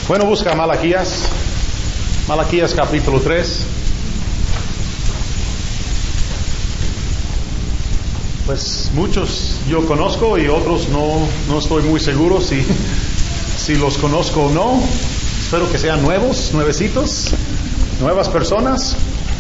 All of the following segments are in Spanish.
Bueno, busca Malaquías capítulo 3. Pues muchos yo conozco y otros no estoy muy seguro si los conozco o no. Espero que sean nuevecitos, nuevas personas.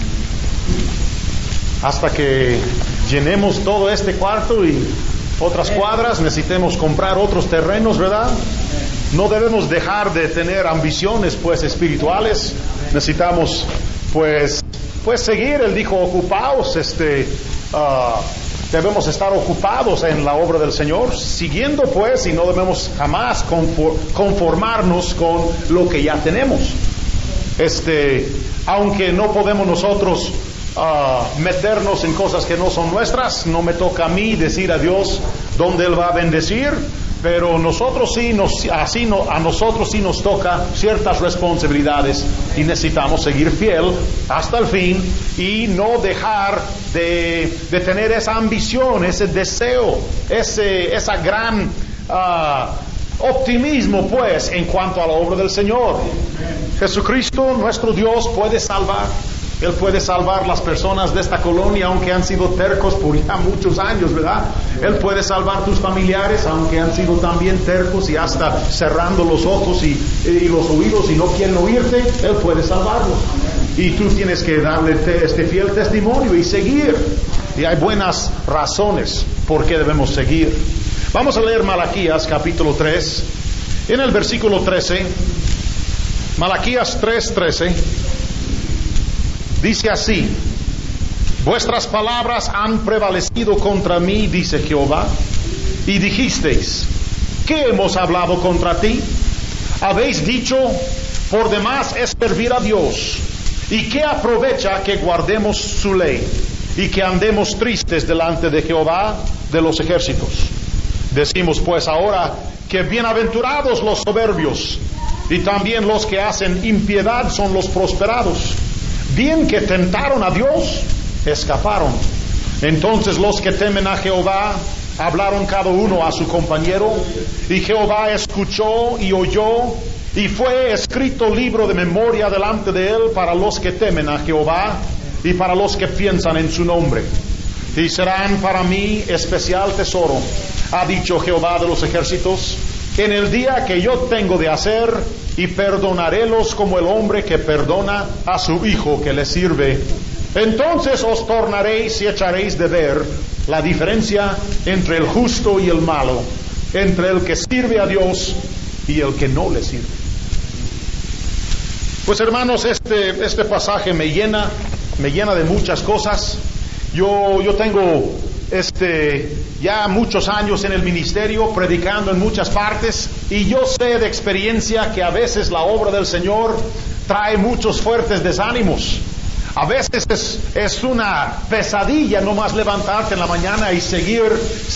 Hasta que llenemos todo este cuarto y otras cuadras, necesitemos comprar otros terrenos, ¿verdad? No debemos dejar de tener ambiciones pues espirituales. Necesitamos pues seguir. Él dijo ocupaos, debemos estar ocupados en la obra del Señor, siguiendo pues, y no debemos jamás conformarnos con lo que ya tenemos. Aunque no podemos nosotros meternos en cosas que no son nuestras, no me toca a mí decir a Dios dónde Él va a bendecir, pero nosotros a nosotros sí nos toca ciertas responsabilidades y necesitamos seguir fiel hasta el fin y no dejar de tener esa ambición, ese deseo, esa gran optimismo pues en cuanto a la obra del Señor. Jesucristo, nuestro Dios, puede salvar. Él puede salvar las personas de esta colonia, aunque han sido tercos por ya muchos años, ¿verdad? Él puede salvar tus familiares, aunque han sido también tercos y hasta cerrando los ojos y los oídos y no quieren oírte. Él puede salvarlos. Y tú tienes que darle este fiel testimonio y seguir. Y hay buenas razones por qué debemos seguir. Vamos a leer Malaquías capítulo 3. En el versículo 13, Malaquías 3:13. Dice así: vuestras palabras han prevalecido contra mí, dice Jehová, y dijisteis: ¿qué hemos hablado contra ti? Habéis dicho: por demás es servir a Dios, y qué aprovecha que guardemos su ley, y que andemos tristes delante de Jehová de los ejércitos. Decimos pues ahora que bienaventurados los soberbios, y también los que hacen impiedad son los prosperados. Bien que tentaron a Dios, escaparon. Entonces los que temen a Jehová hablaron cada uno a su compañero, y Jehová escuchó y oyó, y fue escrito libro de memoria delante de él para los que temen a Jehová y para los que piensan en su nombre. Y serán para mí especial tesoro, ha dicho Jehová de los ejércitos, en el día que yo tengo de hacer, y perdonarélos como el hombre que perdona a su hijo que le sirve. Entonces os tornaréis y echaréis de ver la diferencia entre el justo y el malo, entre el que sirve a Dios y el que no le sirve. Pues hermanos, este pasaje me llena de muchas cosas. Yo tengo ya muchos años en el ministerio, predicando en muchas partes, y yo sé de experiencia que a veces la obra del Señor trae muchos fuertes desánimos. A veces es una pesadilla nomás levantarte en la mañana y seguir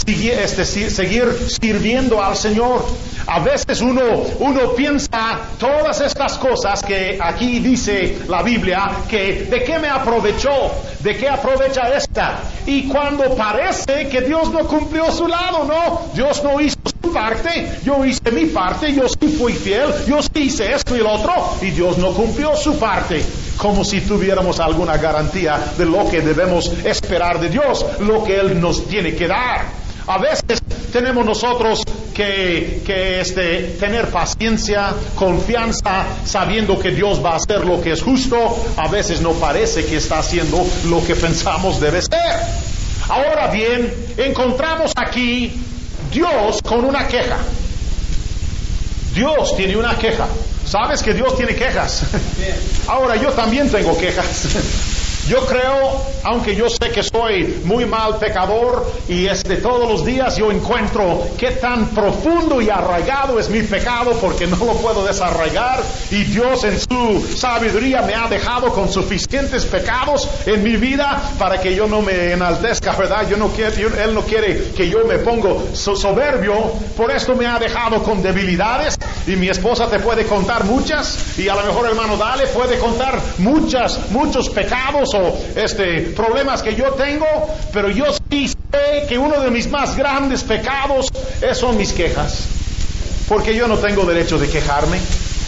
sirviendo al Señor. A veces uno piensa todas estas cosas que aquí dice la Biblia, que de qué me aprovechó, de qué aprovecha esta. Y cuando parece que Dios no cumplió su lado, no, Dios no hizo su parte, yo hice mi parte, yo sí fui fiel, yo sí hice esto y el otro, y Dios no cumplió su parte. Como si tuviéramos alguna garantía de lo que debemos esperar de Dios, lo que Él nos tiene que dar. A veces tenemos nosotros que tener paciencia, confianza, sabiendo que Dios va a hacer lo que es justo. A veces no parece que está haciendo lo que pensamos debe ser. Ahora bien, encontramos aquí Dios con una queja. Dios tiene una queja. ¿Sabes que Dios tiene quejas? Ahora yo también tengo quejas. Yo creo, aunque yo sé que soy muy mal pecador y todos los días yo encuentro qué tan profundo y arraigado es mi pecado, porque no lo puedo desarraigar, y Dios en su sabiduría me ha dejado con suficientes pecados en mi vida para que yo no me enaltezca, ¿verdad? Él no quiere que yo me pongo soberbio. Por esto me ha dejado con debilidades, y mi esposa te puede contar muchas, y a lo mejor hermano Dale puede contar muchos pecados o problemas que yo tengo, pero yo sí sé que uno de mis más grandes pecados son mis quejas, porque yo no tengo derecho de quejarme.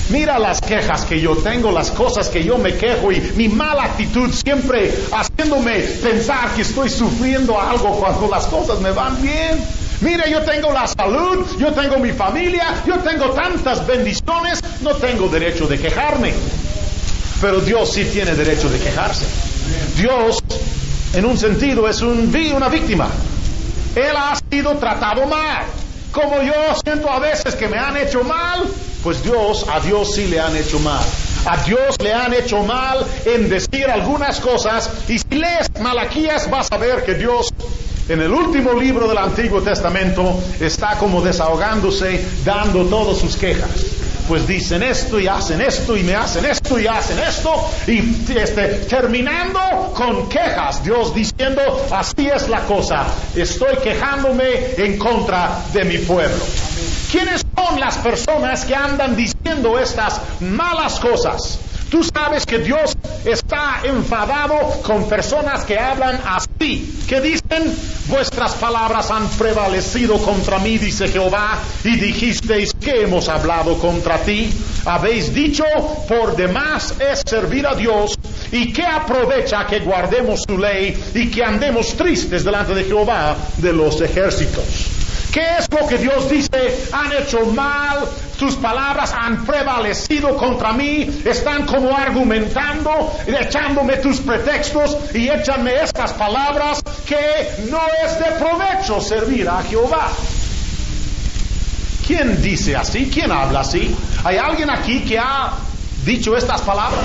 Mira las quejas que yo tengo, las cosas que yo me quejo y mi mala actitud siempre haciéndome pensar que estoy sufriendo algo cuando las cosas me van bien. Mira, yo tengo la salud, yo tengo mi familia, yo tengo tantas bendiciones, no tengo derecho de quejarme. Pero Dios sí tiene derecho de quejarse. Dios, en un sentido, es una víctima. Él ha sido tratado mal. Como yo siento a veces que me han hecho mal, pues a Dios sí le han hecho mal. A Dios le han hecho mal en decir algunas cosas. Y si lees Malaquías vas a ver que Dios, en el último libro del Antiguo Testamento, está como desahogándose, dando todas sus quejas. Pues dicen esto y hacen esto y me hacen esto y hacen esto y terminando con quejas, Dios diciendo, así es la cosa, estoy quejándome en contra de mi pueblo. ¿Quiénes son las personas que andan diciendo estas malas cosas? Tú sabes que Dios está enfadado con personas que hablan así, que dicen, vuestras palabras han prevalecido contra mí, dice Jehová, y dijisteis que hemos hablado contra ti. Habéis dicho, por demás es servir a Dios, y que aprovecha que guardemos su ley y que andemos tristes delante de Jehová de los ejércitos. ¿Qué es lo que Dios dice? Han hecho mal, tus palabras han prevalecido contra mí, están como argumentando, echándome tus pretextos y échanme estas palabras que no es de provecho servir a Jehová. ¿Quién dice así? ¿Quién habla así? ¿Hay alguien aquí que ha dicho estas palabras?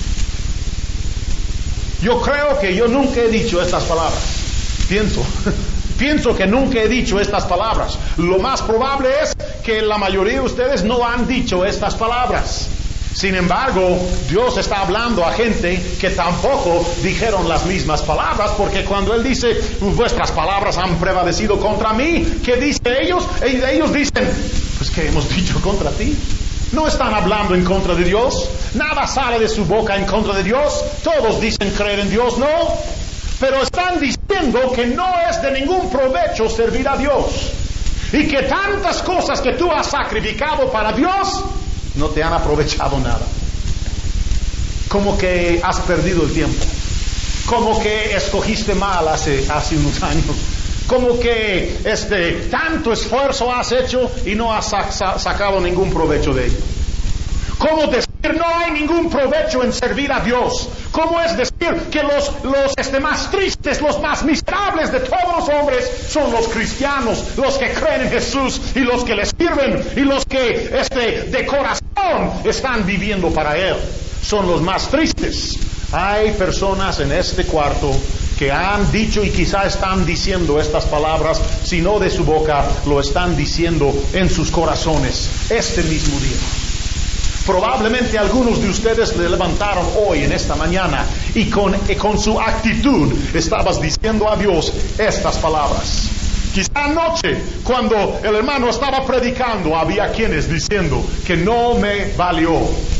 Yo creo que yo nunca he dicho estas palabras. Pienso que nunca he dicho estas palabras. Lo más probable es que la mayoría de ustedes no han dicho estas palabras. Sin embargo, Dios está hablando a gente que tampoco dijeron las mismas palabras, porque cuando Él dice, vuestras palabras han prevalecido contra mí, ¿qué dicen ellos? Ellos dicen, pues ¿qué hemos dicho contra ti? No están hablando en contra de Dios, nada sale de su boca en contra de Dios, todos dicen creer en Dios, ¿no? Pero están diciendo que no es de ningún provecho servir a Dios. Y que tantas cosas que tú has sacrificado para Dios no te han aprovechado nada. Como que has perdido el tiempo. Como que escogiste mal hace unos años. Como que tanto esfuerzo has hecho y no has sacado ningún provecho de ello. ¿Cómo decir no hay ningún provecho en servir a Dios? ¿Cómo es decir que los más tristes, los más miserables de todos los hombres son los cristianos, los que creen en Jesús y los que le sirven y los que de corazón están viviendo para Él? Son los más tristes. Hay personas en este cuarto que han dicho y quizá están diciendo estas palabras, si no de su boca, lo están diciendo en sus corazones este mismo día. Probablemente algunos de ustedes se levantaron hoy en esta mañana y con su actitud estabas diciendo a Dios estas palabras. Quizá anoche, cuando el hermano estaba predicando, había quienes diciendo que no me valió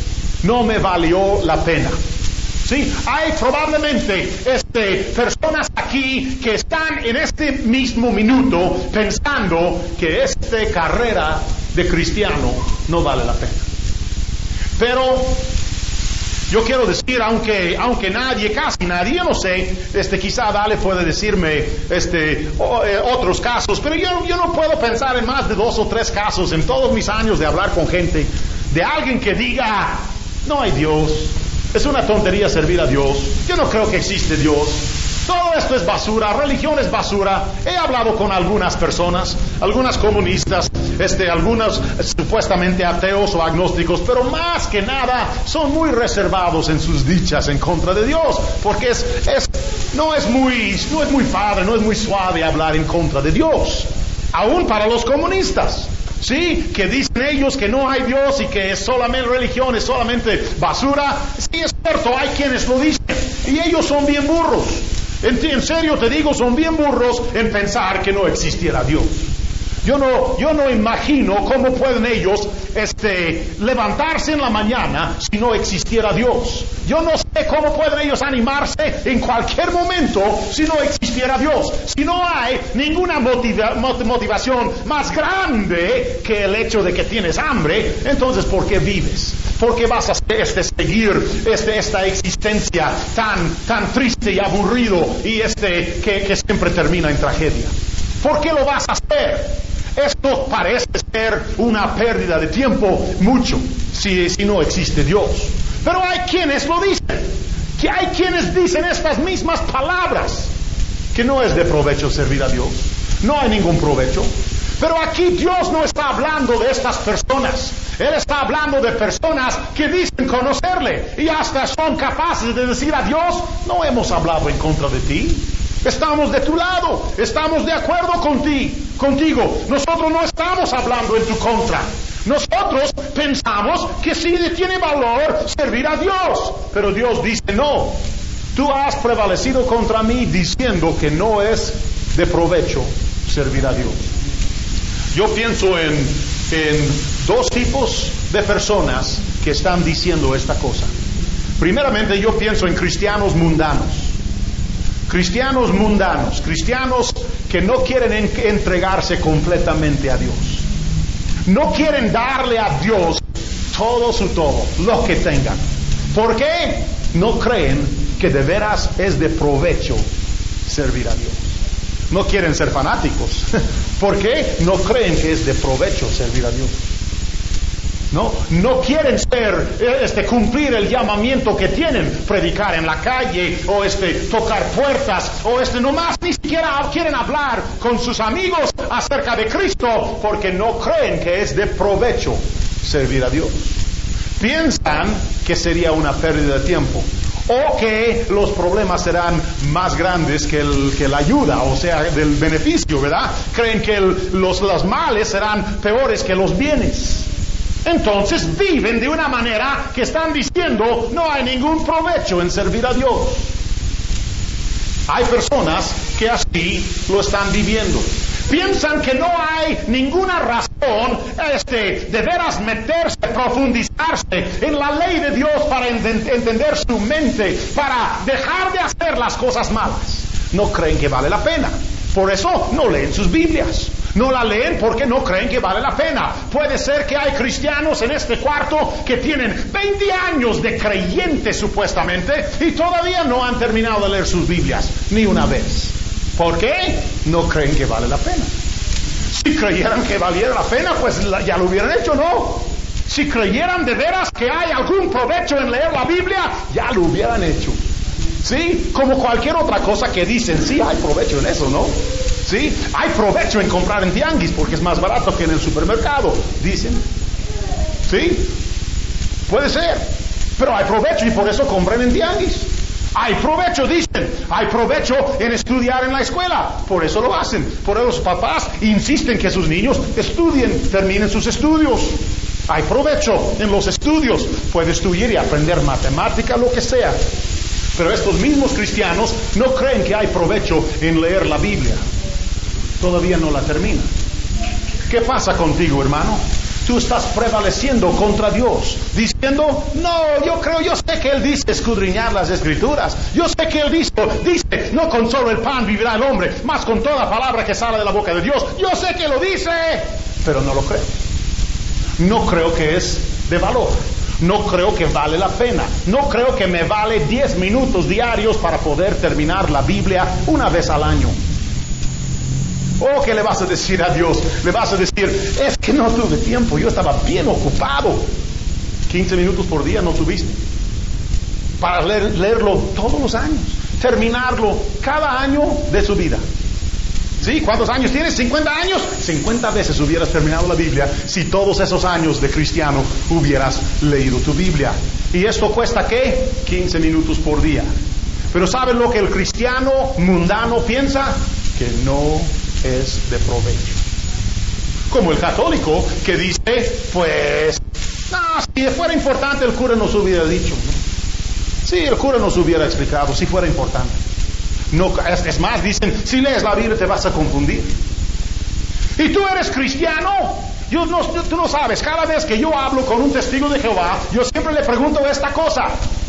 la pena. Sí, hay probablemente personas aquí que están en este mismo minuto pensando que esta carrera de cristiano no vale la pena. Pero yo quiero decir, aunque casi nadie, yo no sé, quizá Dale puede decirme otros casos, pero yo no puedo pensar en más de 2 o 3 casos en todos mis años de hablar con gente, de alguien que diga, no hay Dios, es una tontería servir a Dios, yo no creo que existe Dios, todo esto es basura, religión es basura. He hablado con algunas personas, algunas comunistas, algunos supuestamente ateos o agnósticos, pero más que nada son muy reservados en sus dichas en contra de Dios, porque no es muy padre, no es muy suave hablar en contra de Dios, aún para los comunistas. Sí, que dicen ellos que no hay Dios y que es solamente religión, es solamente basura. Sí, es cierto, hay quienes lo dicen y ellos son bien burros. En serio te digo, son bien burros en pensar que no existiera Dios. Yo no imagino cómo pueden ellos levantarse en la mañana si no existiera Dios. Yo no sé cómo pueden ellos animarse en cualquier momento si no existiera Dios. Si no hay ninguna motivación más grande que el hecho de que tienes hambre, entonces ¿por qué vives? ¿Por qué vas a seguir esta existencia tan triste y aburrido y que siempre termina en tragedia? ¿Por qué lo vas a hacer? Esto parece ser una pérdida de tiempo mucho si no existe Dios. Pero hay quienes lo dicen, que hay quienes dicen estas mismas palabras, que no es de provecho servir a Dios, no hay ningún provecho. Pero aquí Dios no está hablando de estas personas. Él está hablando de personas que dicen conocerle y hasta son capaces de decir a Dios: no hemos hablado en contra de ti, estamos de tu lado, estamos de acuerdo contigo. Nosotros no estamos hablando en tu contra. Nosotros pensamos que sí tiene valor servir a Dios. Pero Dios dice: no, tú has prevalecido contra mí diciendo que no es de provecho servir a Dios. Yo pienso en dos tipos de personas que están diciendo esta cosa. Primeramente, yo pienso en cristianos mundanos. Cristianos mundanos, cristianos que no quieren entregarse completamente a Dios. No quieren darle a Dios todo su todo, lo que tengan. ¿Por qué? No creen que de veras es de provecho servir a Dios. No quieren ser fanáticos. ¿Por qué? No creen que es de provecho servir a Dios. No quieren cumplir el llamamiento que tienen, predicar en la calle, o tocar puertas, o nomás ni siquiera quieren hablar con sus amigos acerca de Cristo, porque no creen que es de provecho servir a Dios. Piensan que sería una pérdida de tiempo, o que los problemas serán más grandes que la ayuda, o sea, del beneficio, ¿verdad? Creen que los males serán peores que los bienes. Entonces viven de una manera que están diciendo: no hay ningún provecho en servir a Dios. Hay personas que así lo están viviendo. Piensan que no hay ninguna razón de veras meterse, profundizarse en la ley de Dios para entender su mente, para dejar de hacer las cosas malas. No creen que vale la pena. Por eso no leen sus Biblias. No la leen porque no creen que vale la pena. Puede ser que hay cristianos en este cuarto que tienen 20 años de creyentes supuestamente y todavía no han terminado de leer sus Biblias ni una vez. ¿Por qué? No creen que vale la pena. Si creyeran que valiera la pena, pues ya lo hubieran hecho, ¿no? Si creyeran de veras que hay algún provecho en leer la Biblia, ya lo hubieran hecho. ¿Sí? Como cualquier otra cosa que dicen, sí, hay provecho en eso, ¿no? ¿Sí? Hay provecho en comprar en tianguis porque es más barato que en el supermercado, dicen. ¿Sí? Puede ser. Pero hay provecho y por eso compran en tianguis. Hay provecho, dicen. Hay provecho en estudiar en la escuela. Por eso lo hacen. Por eso los papás insisten que sus niños estudien, terminen sus estudios. Hay provecho en los estudios. Puede estudiar y aprender matemática, lo que sea. Pero estos mismos cristianos no creen que hay provecho en leer la Biblia. Todavía no la termina. ¿Qué pasa contigo, hermano? Tú estás prevaleciendo contra Dios, diciendo: no, yo sé que Él dice escudriñar las Escrituras. Yo sé que Él dice, no con solo el pan vivirá el hombre, mas con toda palabra que sale de la boca de Dios. Yo sé que lo dice, pero no lo creo. No creo que es de valor. No creo que vale la pena. No creo que me vale 10 minutos diarios para poder terminar la Biblia una vez al año. ¿O qué le vas a decir a Dios? Le vas a decir: es que no tuve tiempo, yo estaba bien ocupado. 15 minutos por día no tuviste para leerlo todos los años, terminarlo cada año de su vida. ¿Sí? ¿Cuántos años tienes? 50 años. 50 veces hubieras terminado la Biblia si todos esos años de cristiano hubieras leído tu Biblia. ¿Y esto cuesta qué? 15 minutos por día. Pero ¿saben lo que el cristiano mundano piensa? Que no es de provecho. Como el católico que dice: pues, no, si fuera importante el cura nos hubiera dicho, ¿no? Sí, el cura nos hubiera explicado si fuera importante. No, es más, dicen: si lees la Biblia te vas a confundir. ¿Y tú eres cristiano? Tú no sabes, cada vez que yo hablo con un testigo de Jehová, yo siempre le pregunto esta cosa.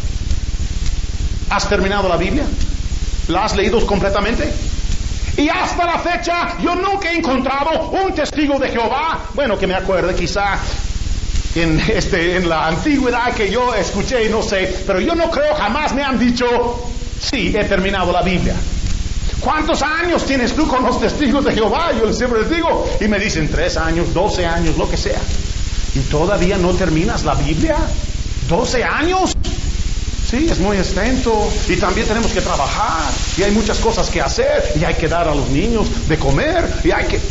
¿Has terminado la Biblia? ¿La has leído completamente? Y hasta la fecha yo nunca he encontrado un testigo de Jehová, bueno, que me acuerde, quizá en la antigüedad que yo escuché, no sé, pero yo no creo, jamás me han dicho, sí, he terminado la Biblia. ¿Cuántos años tienes tú con los testigos de Jehová? Yo siempre les digo, y me dicen 3 años, 12 años, lo que sea. ¿Y todavía no terminas la Biblia? ¿12 años? Sí, es muy extenso, y también tenemos que trabajar, y hay muchas cosas que hacer, y hay que dar a los niños de comer, y hay que...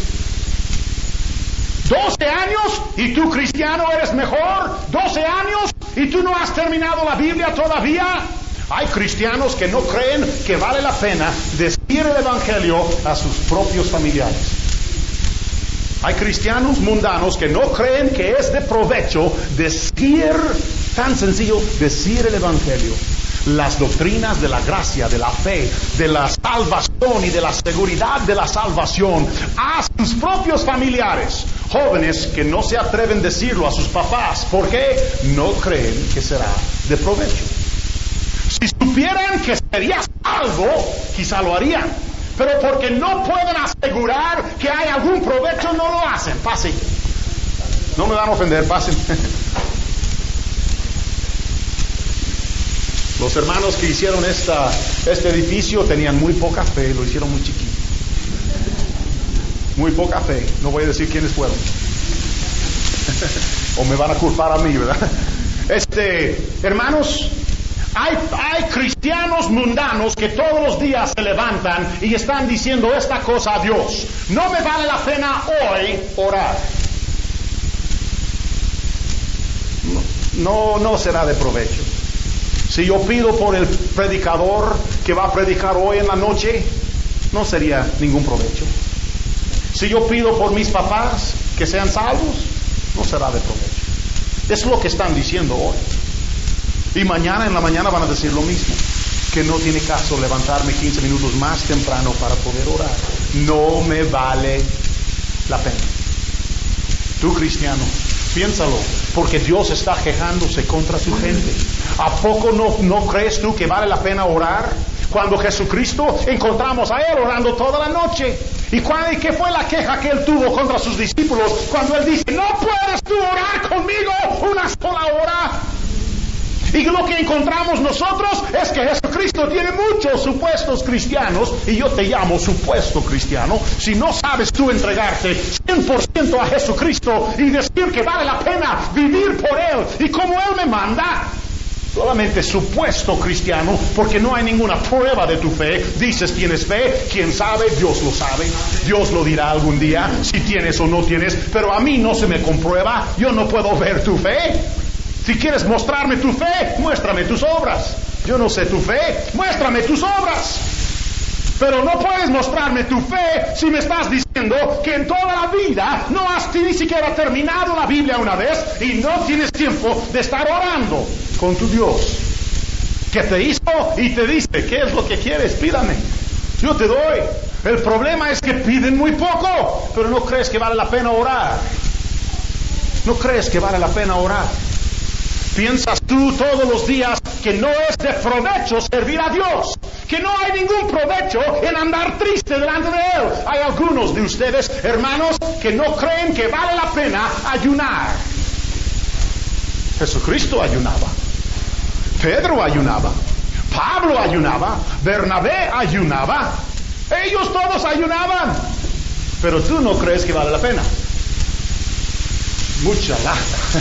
12 años, y tú cristiano eres mejor. 12 años, y tú no has terminado la Biblia todavía. Hay cristianos que no creen que vale la pena decir el Evangelio a sus propios familiares. Hay cristianos mundanos que no creen que es de provecho decir, tan sencillo, decir el Evangelio. Las doctrinas de la gracia, de la fe, de la salvación y de la seguridad de la salvación a sus propios familiares. Jóvenes que no se atreven a decirlo a sus papás porque no creen que será de provecho. Si supieran que sería salvo, quizá lo harían. Pero porque no pueden asegurar que hay algún provecho, no lo hacen. Pasen. No me van a ofender, pasen. Los hermanos que hicieron este edificio tenían muy poca fe, lo hicieron muy chiquito. Muy poca fe. No voy a decir quiénes fueron. O me van a culpar a mí, ¿verdad? Hermanos, hay cristianos mundanos que todos los días se levantan y están diciendo esta cosa a Dios: no me vale la pena hoy orar. No será de provecho. Si yo pido por el predicador que va a predicar hoy en la noche, no sería ningún provecho. Si yo pido por mis papás que sean salvos, no será de provecho. Es lo que están diciendo hoy. Y mañana en la mañana van a decir lo mismo, que no tiene caso levantarme 15 minutos más temprano para poder orar. No me vale la pena. Tú, cristiano, piénsalo, porque Dios está quejándose contra su gente. ¿A poco no crees tú que vale la pena orar? Cuando Jesucristo encontramos a Él orando toda la noche. ¿Y qué fue la queja que Él tuvo contra sus discípulos? Cuando Él dice: no puedes tú orar conmigo una sola hora. Y lo que encontramos nosotros es que Jesucristo tiene muchos supuestos cristianos, y yo te llamo supuesto cristiano. Si no sabes tú entregarte 100% a Jesucristo y decir que vale la pena vivir por Él y como Él me manda, solamente supuesto cristiano, porque no hay ninguna prueba de tu fe. Dices tienes fe, quién sabe, Dios lo sabe. Dios lo dirá algún día si tienes o no tienes, pero a mí no se me comprueba. Yo no puedo ver tu fe. Si quieres mostrarme tu fe, muéstrame tus obras. Yo no sé tu fe, muéstrame tus obras. Pero no puedes mostrarme tu fe si me estás diciendo que en toda la vida no has ni siquiera terminado la Biblia una vez y no tienes tiempo de estar orando con tu Dios, que te hizo y te dice: ¿qué es lo que quieres? Pídame, yo te doy. El problema es que piden muy poco, pero no crees que vale la pena orar. No crees que vale la pena orar. ¿Piensas tú todos los días que no es de provecho servir a Dios? Que no hay ningún provecho en andar triste delante de Él. Hay algunos de ustedes, hermanos, que no creen que vale la pena ayunar. Jesucristo ayunaba. Pedro ayunaba. Pablo ayunaba. Bernabé ayunaba. Ellos todos ayunaban. Pero tú no crees que vale la pena. Mucha lata.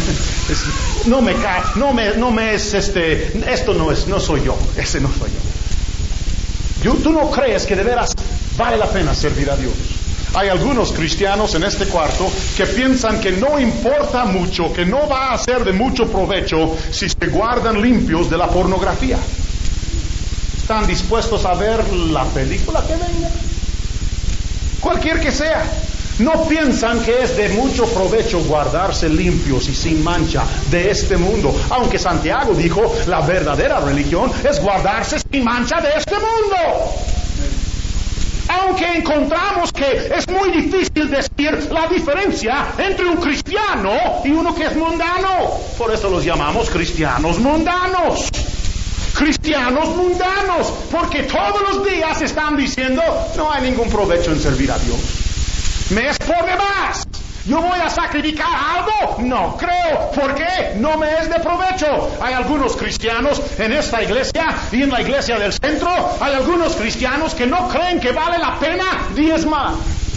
No soy yo. Ese no soy yo. Tú no crees que de veras vale la pena servir a Dios. Hay algunos cristianos en este cuarto que piensan que no importa mucho, que no va a ser de mucho provecho si se guardan limpios de la pornografía. Están dispuestos a ver la película que venga, cualquier que sea. No piensan que es de mucho provecho guardarse limpios y sin mancha de este mundo. Aunque Santiago dijo, la verdadera religión es guardarse sin mancha de este mundo. Aunque encontramos que es muy difícil decir la diferencia entre un cristiano y uno que es mundano. Por eso los llamamos cristianos mundanos. Cristianos mundanos, porque todos los días están diciendo, no hay ningún provecho en servir a Dios. Me es por demás. ¿Yo voy a sacrificar algo? No creo. ¿Por qué? No me es de provecho. Hay algunos cristianos en esta iglesia y en la iglesia del centro, hay algunos cristianos que no creen que vale la pena diezmar.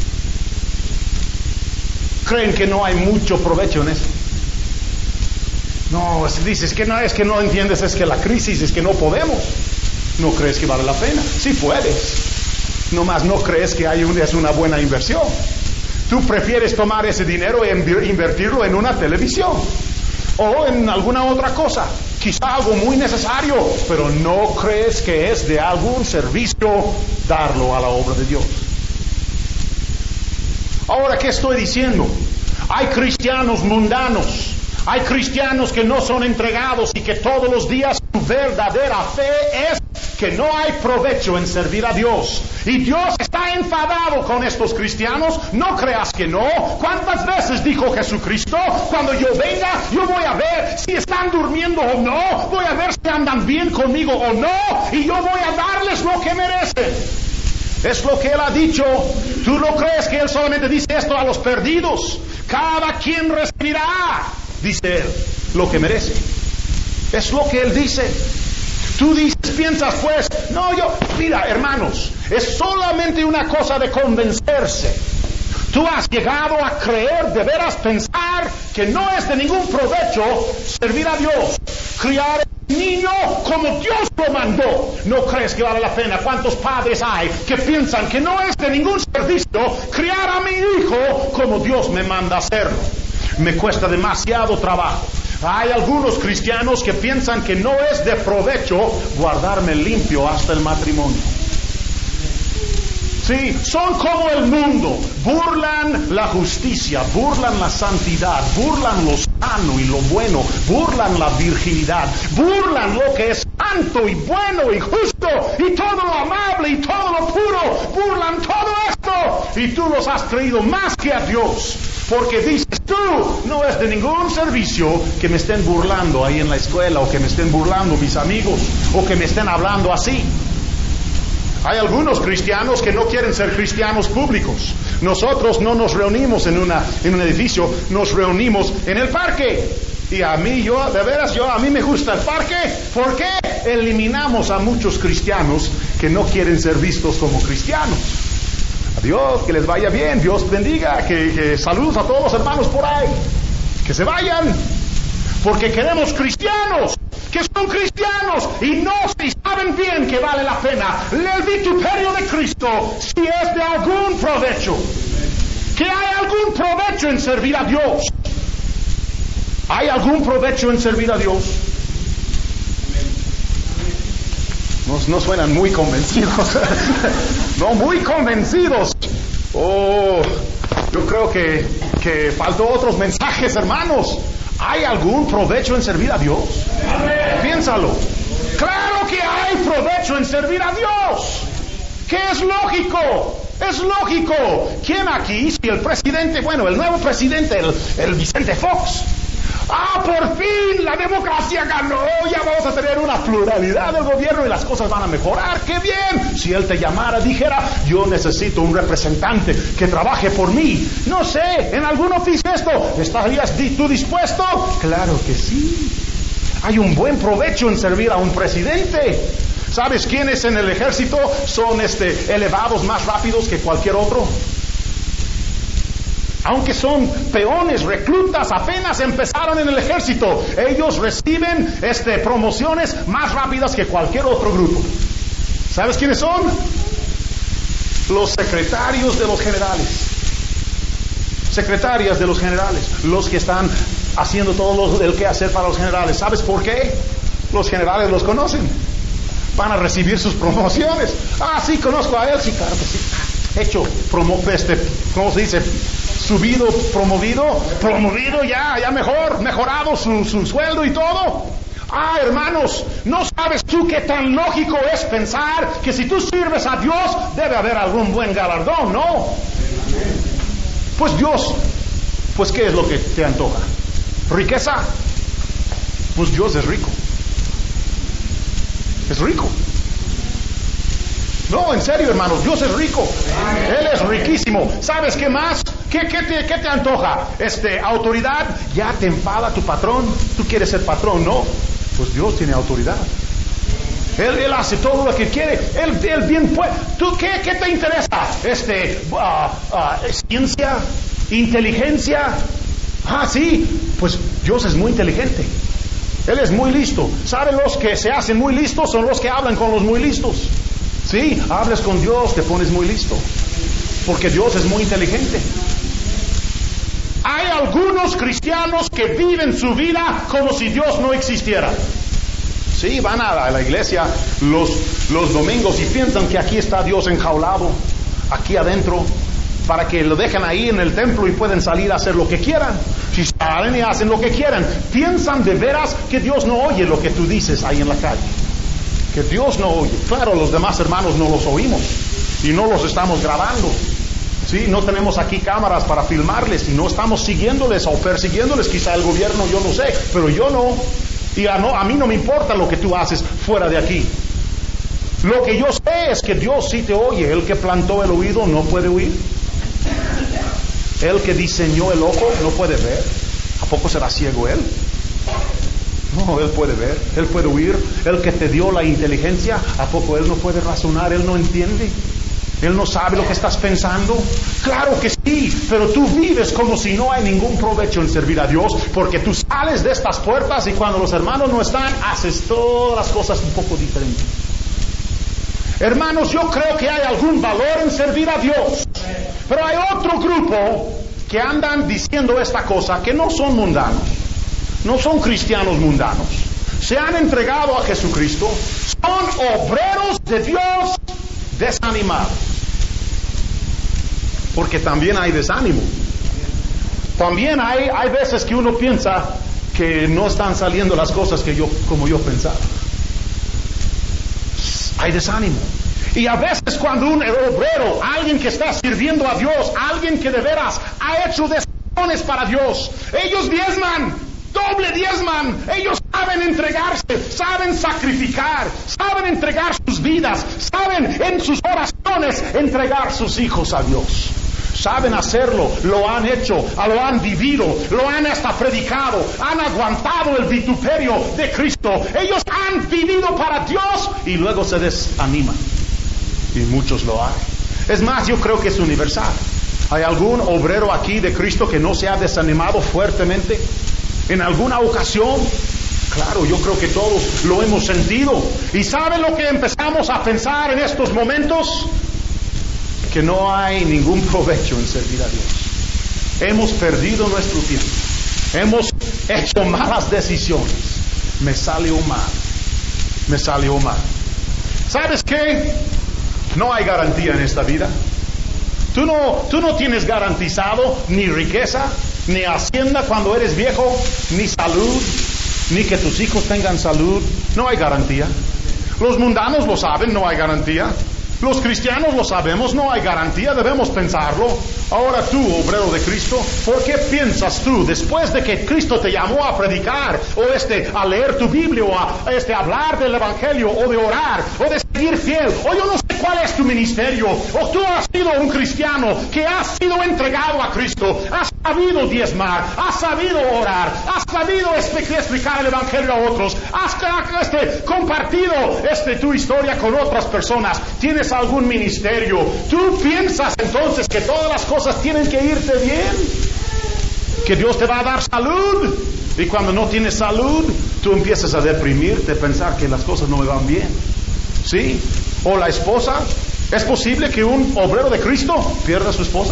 Creen que no hay mucho provecho en esto. No, dices que no entiendes, es que la crisis, es que no podemos. ¿No crees que vale la pena? Sí puedes. Nomás no crees que es una buena inversión. Tú prefieres tomar ese dinero e invertirlo en una televisión o en alguna otra cosa, quizá algo muy necesario, pero no crees que es de algún servicio darlo a la obra de Dios. Ahora, ¿qué estoy diciendo? Hay cristianos mundanos, hay cristianos que no son entregados y que todos los días su verdadera fe es que no hay provecho en servir a Dios. Y Dios está enfadado con estos cristianos. No creas que no. ¿Cuántas veces dijo Jesucristo? Cuando yo venga, yo voy a ver si están durmiendo o no. Voy a ver si andan bien conmigo o no. Y yo voy a darles lo que merecen. Es lo que Él ha dicho. ¿Tú no crees que Él solamente dice esto a los perdidos? Cada quien recibirá, dice Él, lo que merece. Es lo que Él dice. Tú piensas pues, mira hermanos, es solamente una cosa de convencerse. Tú has llegado a creer, de veras pensar que no es de ningún provecho servir a Dios, criar un niño como Dios lo mandó. ¿No crees que vale la pena? ¿Cuántos padres hay que piensan que no es de ningún servicio criar a mi hijo como Dios me manda hacerlo? Me cuesta demasiado trabajo. Hay algunos cristianos que piensan que no es de provecho guardarme limpio hasta el matrimonio. Sí, son como el mundo, burlan la justicia, burlan la santidad, burlan lo sano y lo bueno, burlan la virginidad, burlan lo que es santo y bueno y justo y todo lo amable y todo lo puro, burlan todo esto y tú los has creído más que a Dios. Porque dices tú, no es de ningún servicio que me estén burlando ahí en la escuela, o que me estén burlando mis amigos, o que me estén hablando así. Hay algunos cristianos que no quieren ser cristianos públicos. Nosotros no nos reunimos en un edificio, nos reunimos en el parque. Y a mí me gusta el parque. ¿Por qué? Eliminamos a muchos cristianos que no quieren ser vistos como cristianos. Adiós, que les vaya bien, Dios bendiga, que saludos a todos los hermanos por ahí, que se vayan, porque queremos cristianos, que son cristianos y saben bien que vale la pena el vituperio de Cristo si es de algún provecho, que hay algún provecho en servir a Dios. ¿Hay algún provecho en servir a Dios? No suenan muy convencidos. No, muy convencidos. Yo creo que faltó otros mensajes, hermanos. ¿Hay algún provecho en servir a Dios? Piénsalo. Claro que hay provecho en servir a Dios. Que es lógico. Es lógico. ¿Quién aquí, si el presidente, el nuevo presidente, el Vicente Fox, por fin la democracia ganó, ya vamos a tener una pluralidad del gobierno y las cosas van a mejorar, ¡qué bien! Si él te llamara, dijera, yo necesito un representante que trabaje por mí, no sé, en algún oficio ¿estarías tú dispuesto? Claro que sí. Hay un buen provecho en servir a un presidente. ¿Sabes quiénes en el ejército son elevados más rápidos que cualquier otro? Aunque son peones, reclutas, apenas empezaron en el ejército, ellos reciben promociones más rápidas que cualquier otro grupo. ¿Sabes quiénes son? Los secretarios de los generales. Secretarias de los generales, los que están haciendo todo el quehacer para los generales. ¿Sabes por qué? Los generales los conocen. Van a recibir sus promociones. Sí, conozco a él, sí, claro que sí. Hecho, ¿cómo se dice? Subido, promovido, ya mejorado su sueldo y todo. Hermanos, ¿no sabes tú qué tan lógico es pensar que si tú sirves a Dios debe haber algún buen galardón? No. Pues Dios, pues ¿qué es lo que te antoja? ¿Riqueza? Pues Dios es rico. Es rico. No, en serio, hermanos, Dios es rico. Él es riquísimo. ¿Sabes qué más? ¿Qué te antoja? Autoridad. Ya te enfada tu patrón. Tú quieres ser patrón, ¿no? Pues Dios tiene autoridad. Él hace todo lo que quiere. Él bien puede. ¿Tú qué te interesa? Ciencia, inteligencia. Sí. Pues Dios es muy inteligente. Él es muy listo. ¿Saben los que se hacen muy listos? Son los que hablan con los muy listos. Sí, hables con Dios, te pones muy listo. Porque Dios es muy inteligente. Hay algunos cristianos que viven su vida como si Dios no existiera. Sí, van a la iglesia los domingos y piensan que aquí está Dios enjaulado, aquí adentro, para que lo dejen ahí en el templo y pueden salir a hacer lo que quieran. Si salen y hacen lo que quieran, piensan de veras que Dios no oye lo que tú dices ahí en la calle. Que Dios no oye. Claro, los demás hermanos no los oímos y no los estamos grabando. Sí, no tenemos aquí cámaras para filmarles y no estamos siguiéndoles o persiguiéndoles, quizá el gobierno, yo no sé, pero yo no. Y a mí no me importa lo que tú haces fuera de aquí. Lo que yo sé es que Dios sí te oye. El que plantó el oído no puede oír. El que diseñó el ojo no puede ver. ¿A poco será ciego él? No, Él puede ver, Él puede oír. El que te dio la inteligencia, ¿a poco Él no puede razonar? Él no entiende. Él no sabe lo que estás pensando. Claro que sí, pero tú vives como si no hay ningún provecho en servir a Dios, porque tú sales de estas puertas y cuando los hermanos no están, haces todas las cosas un poco diferentes. Hermanos, yo creo que hay algún valor en servir a Dios, pero hay otro grupo que andan diciendo esta cosa, que no son mundanos. No son cristianos mundanos. Se han entregado a Jesucristo. Son obreros de Dios desanimados. Porque también hay desánimo. También hay veces que uno piensa que no están saliendo las cosas como yo pensaba. Hay desánimo. Y a veces cuando un obrero, alguien que está sirviendo a Dios, alguien que de veras ha hecho decisiones para Dios, ellos diezman. Doble diezman. Ellos saben entregarse, saben sacrificar, saben entregar sus vidas, saben en sus oraciones entregar sus hijos a Dios. Saben hacerlo, lo han hecho, lo han vivido, lo han hasta predicado, han aguantado el vituperio de Cristo. Ellos han vivido para Dios y luego se desaniman. Y muchos lo hay. Es más, yo creo que es universal. ¿Hay algún obrero aquí de Cristo que no se ha desanimado fuertemente en alguna ocasión? Claro, yo creo que todos lo hemos sentido. ¿Y saben lo que empezamos a pensar en estos momentos? Que no hay ningún provecho en servir a Dios. Hemos perdido nuestro tiempo. Hemos hecho malas decisiones. Me salió mal. Me salió mal. ¿Sabes qué? No hay garantía en esta vida. Tú no tienes garantizado ni riqueza, ni hacienda cuando eres viejo, ni salud, ni que tus hijos tengan salud. No hay garantía. Los mundanos lo saben, no hay garantía. Los cristianos lo sabemos, no hay garantía, debemos pensarlo. Ahora tú, obrero de Cristo, ¿por qué piensas tú, después de que Cristo te llamó a predicar, o a leer tu Biblia, o a hablar del Evangelio, o de orar, o de seguir fiel, o yo no sé cuál es tu ministerio, o tú has sido un cristiano que has sido entregado a Cristo, has sabido diezmar, has sabido orar, has sabido explicar el Evangelio a otros, has compartido tu historia con otras personas, tienes algún ministerio, tú piensas entonces que todas las cosas tienen que irte bien, que Dios te va a dar salud, y cuando no tienes salud, tú empiezas a deprimirte, pensar que las cosas no me van bien, ¿sí? O la esposa, ¿es posible que un obrero de Cristo pierda a su esposa?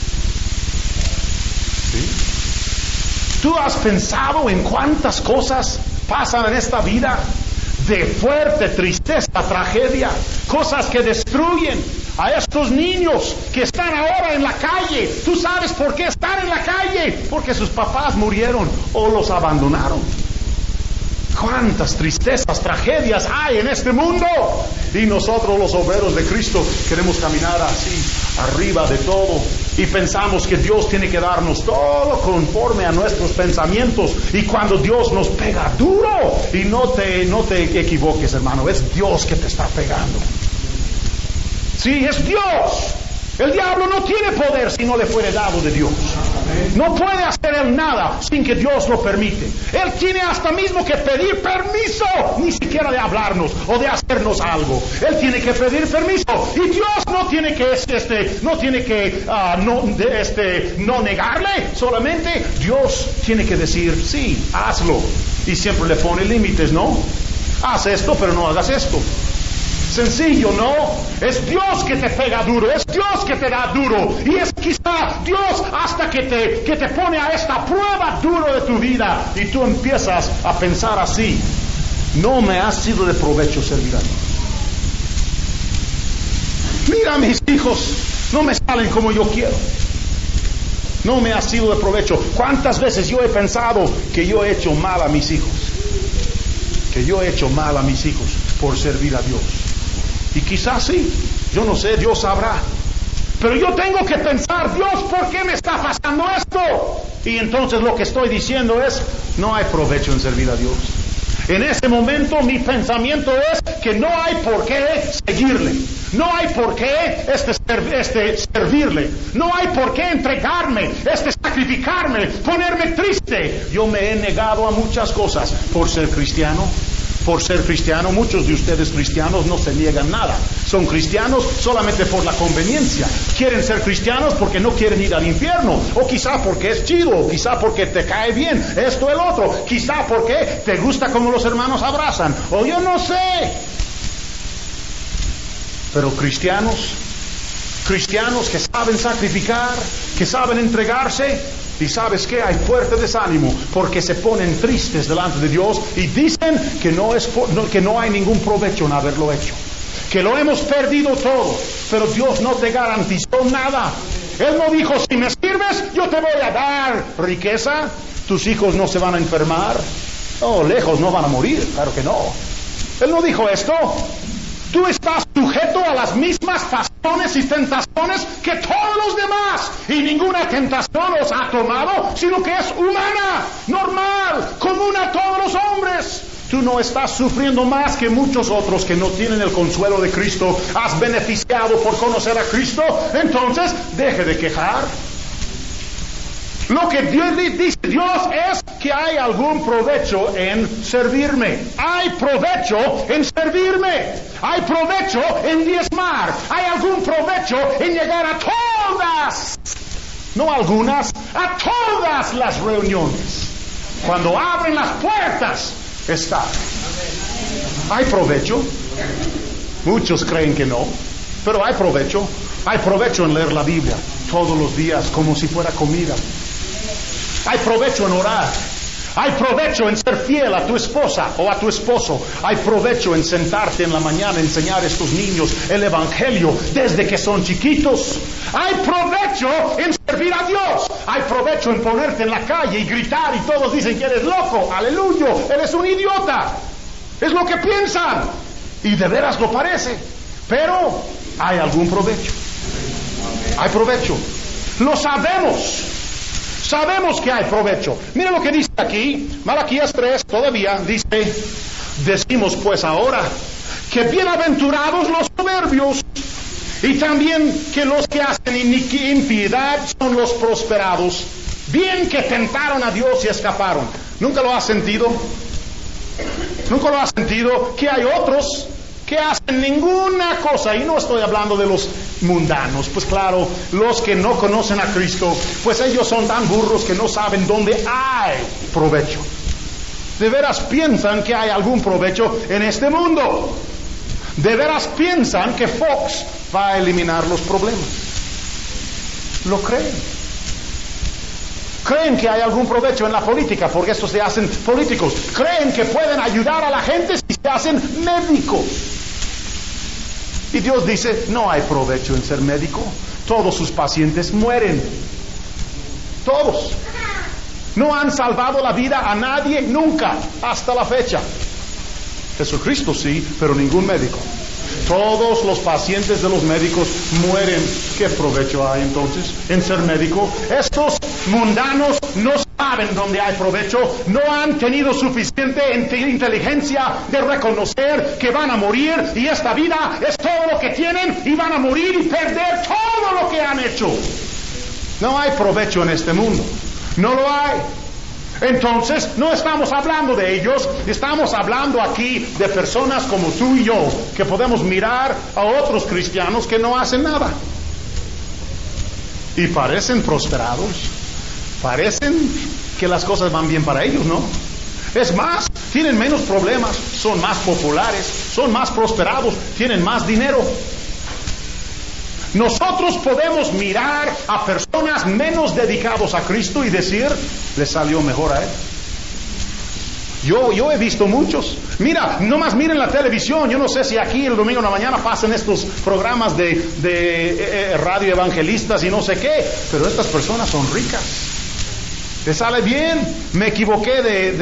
¿Sí? ¿Tú has pensado en cuántas cosas pasan en esta vida de fuerte tristeza, tragedia, cosas que destruyen a estos niños que están ahora en la calle? ¿Tú sabes por qué están en la calle? Porque sus papás murieron o los abandonaron. cuántas tristezas, tragedias hay en este mundo. Y nosotros los obreros de Cristo queremos caminar así, arriba de todo. Y pensamos que Dios tiene que darnos todo conforme a nuestros pensamientos. Y cuando Dios nos pega duro, y no te equivoques, hermano, es Dios que te está pegando. Sí, es Dios. El diablo no tiene poder si no le fuere dado de Dios. No puede hacer él nada sin que Dios lo permite. Él tiene hasta mismo que pedir permiso, ni siquiera de hablarnos o de hacernos algo. Él tiene que pedir permiso. Y Dios no tiene que no negarle. Solamente Dios tiene que decir, sí, hazlo. Y siempre le pone límites, ¿no? Haz esto, pero no hagas esto. Sencillo, ¿no? Es Dios que te pega duro, es Dios que te da duro. Y es quizá Dios hasta que te pone a esta prueba duro de tu vida. Y tú empiezas a pensar así: no me ha sido de provecho servir a Dios. Mira, mis hijos no me salen como yo quiero. No me ha sido de provecho. ¿Cuántas veces yo he pensado que yo he hecho mal a mis hijos? Que yo he hecho mal a mis hijos por servir a Dios. Y quizás sí, yo no sé, Dios sabrá. Pero yo tengo que pensar, Dios, ¿por qué me está pasando esto? Y entonces lo que estoy diciendo es, no hay provecho en servir a Dios. En ese momento mi pensamiento es que no hay por qué seguirle. No hay por qué servirle. No hay por qué entregarme, sacrificarme, ponerme triste. Yo me he negado a muchas cosas por ser cristiano. Por ser cristiano, muchos de ustedes cristianos no se niegan nada. Son cristianos solamente por la conveniencia. Quieren ser cristianos porque no quieren ir al infierno. O quizá porque es chido, o quizá porque te cae bien esto, el otro. Quizá porque te gusta como los hermanos abrazan. O yo no sé. Pero cristianos que saben sacrificar, que saben entregarse. Y ¿sabes qué? Hay fuerte desánimo porque se ponen tristes delante de Dios y dicen que no hay ningún provecho en haberlo hecho, que lo hemos perdido todo. Pero Dios no te garantizó nada. Él no dijo, si me sirves yo te voy a dar riqueza, tus hijos no se van a enfermar, lejos, no van a morir, claro que no. Él no dijo esto. Tú estás sujeto a las mismas pasiones y tentaciones que todos los demás. Y ninguna tentación os ha tomado, sino que es humana, normal, común a todos los hombres. Tú no estás sufriendo más que muchos otros que no tienen el consuelo de Cristo. Has beneficiado por conocer a Cristo. Entonces, deje de quejar. Lo que dice Dios es que hay algún provecho en servirme. Hay provecho en servirme. Hay provecho en diezmar. Hay algún provecho en llegar a todas, no algunas, a todas las reuniones. Cuando abren las puertas, está. Hay provecho. Muchos creen que no, pero hay provecho. Hay provecho en leer la Biblia todos los días como si fuera comida. Hay provecho en orar. Hay provecho en ser fiel a tu esposa o a tu esposo. Hay provecho en sentarte en la mañana a enseñar a estos niños el Evangelio desde que son chiquitos. Hay provecho en servir a Dios. Hay provecho en ponerte en la calle y gritar y todos dicen que eres loco. Aleluya, eres un idiota. Es lo que piensan. Y de veras lo parece. Pero hay algún provecho. Hay provecho. Lo sabemos. Sabemos que hay provecho. Mira lo que dice aquí, Malaquías 3, todavía dice, decimos pues ahora, que bienaventurados los soberbios, y también que los que hacen impiedad son los prosperados, bien que tentaron a Dios y escaparon. ¿Nunca lo has sentido? ¿Nunca lo has sentido? Que hay otros que hacen ninguna cosa, y no estoy hablando de los mundanos, pues claro, los que no conocen a Cristo, pues ellos son tan burros que no saben dónde hay provecho. De veras piensan que hay algún provecho en este mundo. De veras piensan que Fox va a eliminar los problemas. Lo creen. Creen que hay algún provecho en la política porque estos se hacen políticos. Creen que pueden ayudar a la gente si se hacen médicos. Y Dios dice, no hay provecho en ser médico. Todos sus pacientes mueren. Todos. No han salvado la vida a nadie nunca, hasta la fecha. Jesucristo sí, pero ningún médico. Todos los pacientes de los médicos mueren. ¿Qué provecho hay entonces en ser médico? Estos mundanos no saben dónde hay provecho, no han tenido suficiente inteligencia de reconocer que van a morir y esta vida es todo lo que tienen y van a morir y perder todo lo que han hecho. No hay provecho en este mundo, no lo hay. Entonces, no estamos hablando de ellos, estamos hablando aquí de personas como tú y yo, que podemos mirar a otros cristianos que no hacen nada. Y parecen prosperados, parecen que las cosas van bien para ellos, ¿no? Es más, tienen menos problemas, son más populares, son más prosperados, tienen más dinero. Nosotros podemos mirar a personas menos dedicados a Cristo y decir, le salió mejor a él. Yo he visto muchos. Mira, nomás miren la televisión. Yo no sé si aquí el domingo en la mañana pasan estos programas de radio evangelistas y no sé qué, pero estas personas son ricas. Te sale bien. Me equivoqué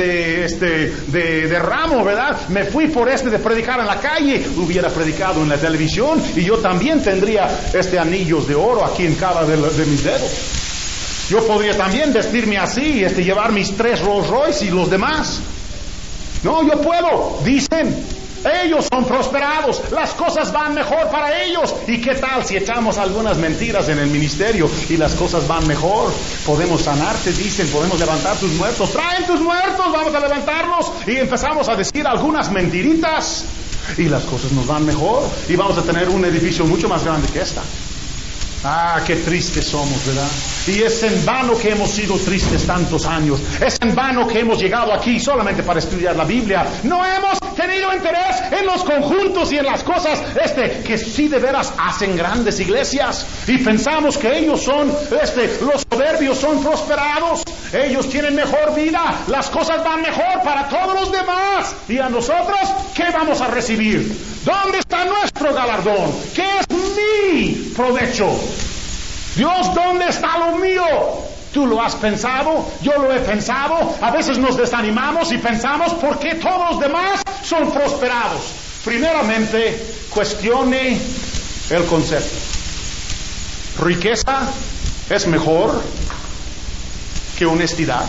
de ramo, ¿verdad? Me fui por de predicar en la calle. Hubiera predicado en la televisión y yo también tendría anillos de oro aquí en cada de mis dedos. Yo podría también vestirme así, llevar mis 3 Rolls Royce y los demás. No, yo puedo. Dicen, ellos son prosperados, las cosas van mejor para ellos. ¿Y qué tal si echamos algunas mentiras en el ministerio y las cosas van mejor? Podemos sanarte, dicen, podemos levantar tus muertos. Traen tus muertos, vamos a levantarlos. Y empezamos a decir algunas mentiritas y las cosas nos van mejor y vamos a tener un edificio mucho más grande que esta. Ah, qué tristes somos, ¿verdad? Y es en vano que hemos sido tristes tantos años. Es en vano que hemos llegado aquí solamente para estudiar la Biblia. No hemos tenido interés en los conjuntos y en las cosas que sí de veras hacen grandes iglesias. Y pensamos que ellos son, los soberbios son prosperados. Ellos tienen mejor vida. Las cosas van mejor para todos los demás. ¿Y a nosotros qué vamos a recibir? ¿Dónde está nuestro galardón? ¿Qué es mi provecho? Dios, ¿dónde está lo mío? ¿Tú lo has pensado? Yo lo he pensado. A veces nos desanimamos y pensamos, ¿por qué todos los demás son prosperados? Primeramente, cuestione el concepto. ¿Riqueza es mejor que honestidad?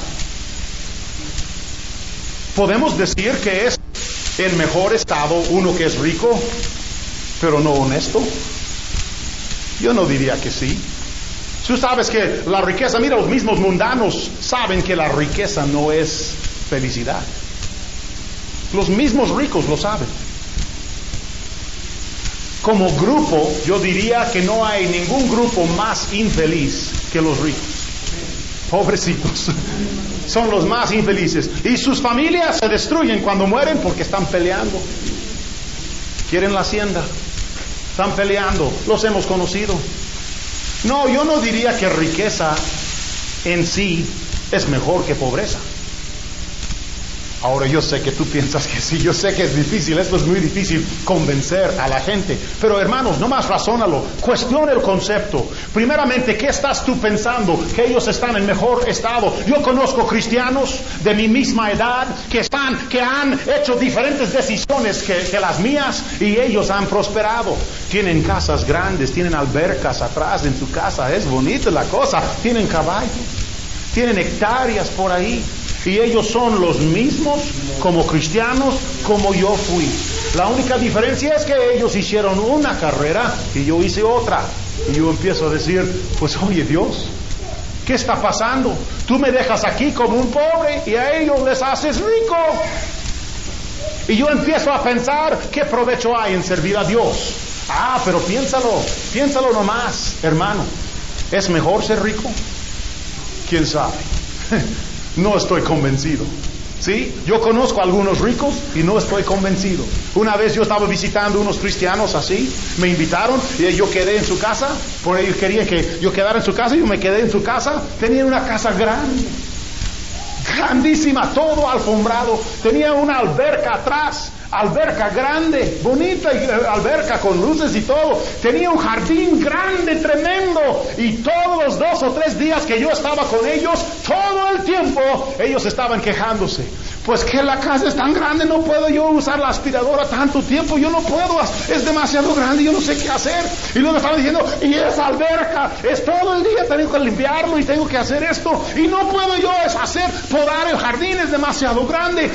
¿Podemos decir que es en mejor estado uno que es rico, pero no honesto? Yo no diría que sí. Tú sabes que la riqueza, mira, los mismos mundanos saben que la riqueza no es felicidad. Los mismos ricos lo saben. Como grupo, yo diría que no hay ningún grupo más infeliz que los ricos. Pobrecitos. Son los más infelices. Y sus familias se destruyen cuando mueren porque están peleando. Quieren la hacienda. Están peleando. Los hemos conocido. No, yo no diría que riqueza en sí es mejor que pobreza. Ahora yo sé que tú piensas que sí, yo sé que es difícil, esto es muy difícil convencer a la gente. Pero hermanos, no más razónalo, cuestiona el concepto. Primeramente, ¿qué estás tú pensando? Que ellos están en mejor estado. Yo conozco cristianos de mi misma edad que han hecho diferentes decisiones que las mías y ellos han prosperado. Tienen casas grandes, tienen albercas atrás en su casa, es bonita la cosa. Tienen caballos, tienen hectáreas por ahí. Y ellos son los mismos como cristianos como yo fui. La única diferencia es que ellos hicieron una carrera y yo hice otra. Y yo empiezo a decir, pues oye Dios, ¿qué está pasando? Tú me dejas aquí como un pobre y a ellos les haces rico. Y yo empiezo a pensar, ¿qué provecho hay en servir a Dios? Ah, pero piénsalo nomás, hermano. ¿Es mejor ser rico? ¿Quién sabe? No estoy convencido. ¿Sí? Yo conozco a algunos ricos y no estoy convencido. Una vez yo estaba visitando unos cristianos así, me invitaron y yo quedé en su casa, por ellos querían que yo quedara en su casa y yo me quedé en su casa. Tenían una casa grande, grandísima, todo alfombrado, tenía una alberca atrás, alberca grande, bonita alberca con luces y todo. Tenía un jardín grande, tremendo. Y todos los 2 o 3 días que yo estaba con ellos, todo el tiempo, ellos estaban quejándose. Pues que la casa es tan grande, no puedo yo usar la aspiradora tanto tiempo, yo no puedo, es demasiado grande, yo no sé qué hacer. Y luego estaban diciendo, y esa alberca, es todo el día, tengo que limpiarlo y tengo que hacer esto, y no puedo yo podar el jardín, es demasiado grande.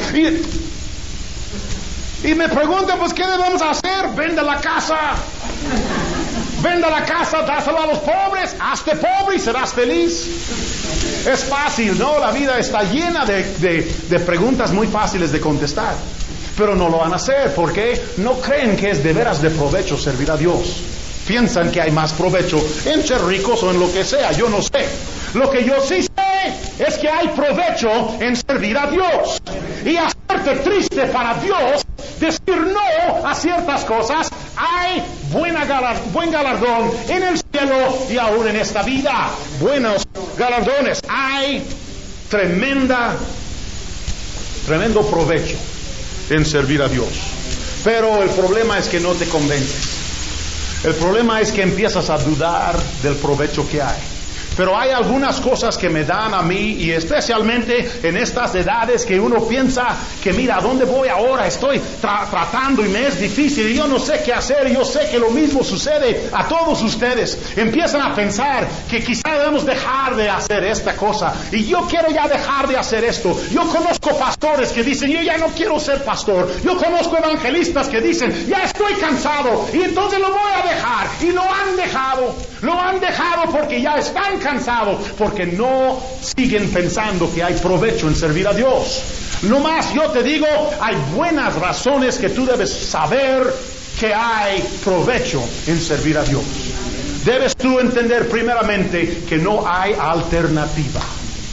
Y me preguntan, pues ¿qué debemos hacer? Vende la casa. Venda la casa, dáselo a los pobres, hazte pobre y serás feliz. Es fácil, ¿no? La vida está llena de preguntas muy fáciles de contestar, pero no lo van a hacer porque no creen que es de veras de provecho servir a Dios. Piensan que hay más provecho en ser ricos o en lo que sea, yo no sé. Lo que yo sí sé es que hay provecho en servir a Dios y hacerte triste para Dios, decir no a ciertas cosas. Hay buen galardón en el cielo y aún en esta vida. Buenos galardones. Hay tremendo provecho en servir a Dios. Pero el problema es que no te convences. El problema es que empiezas a dudar del provecho que hay. Pero hay algunas cosas que me dan a mí, y especialmente en estas edades que uno piensa que mira, ¿a dónde voy ahora? Estoy tratando y me es difícil y yo no sé qué hacer, y yo sé que lo mismo sucede a todos ustedes. Empiezan a pensar que quizá debemos dejar de hacer esta cosa, y yo quiero ya dejar de hacer esto. Yo conozco pastores que dicen, yo ya no quiero ser pastor. Yo conozco evangelistas que dicen, ya estoy cansado, y entonces lo voy a dejar. Y lo han dejado porque ya están cansados, porque no siguen pensando que hay provecho en servir a Dios. No más, yo te digo, hay buenas razones que tú debes saber que hay provecho en servir a Dios. Debes tú entender primeramente que no hay alternativa.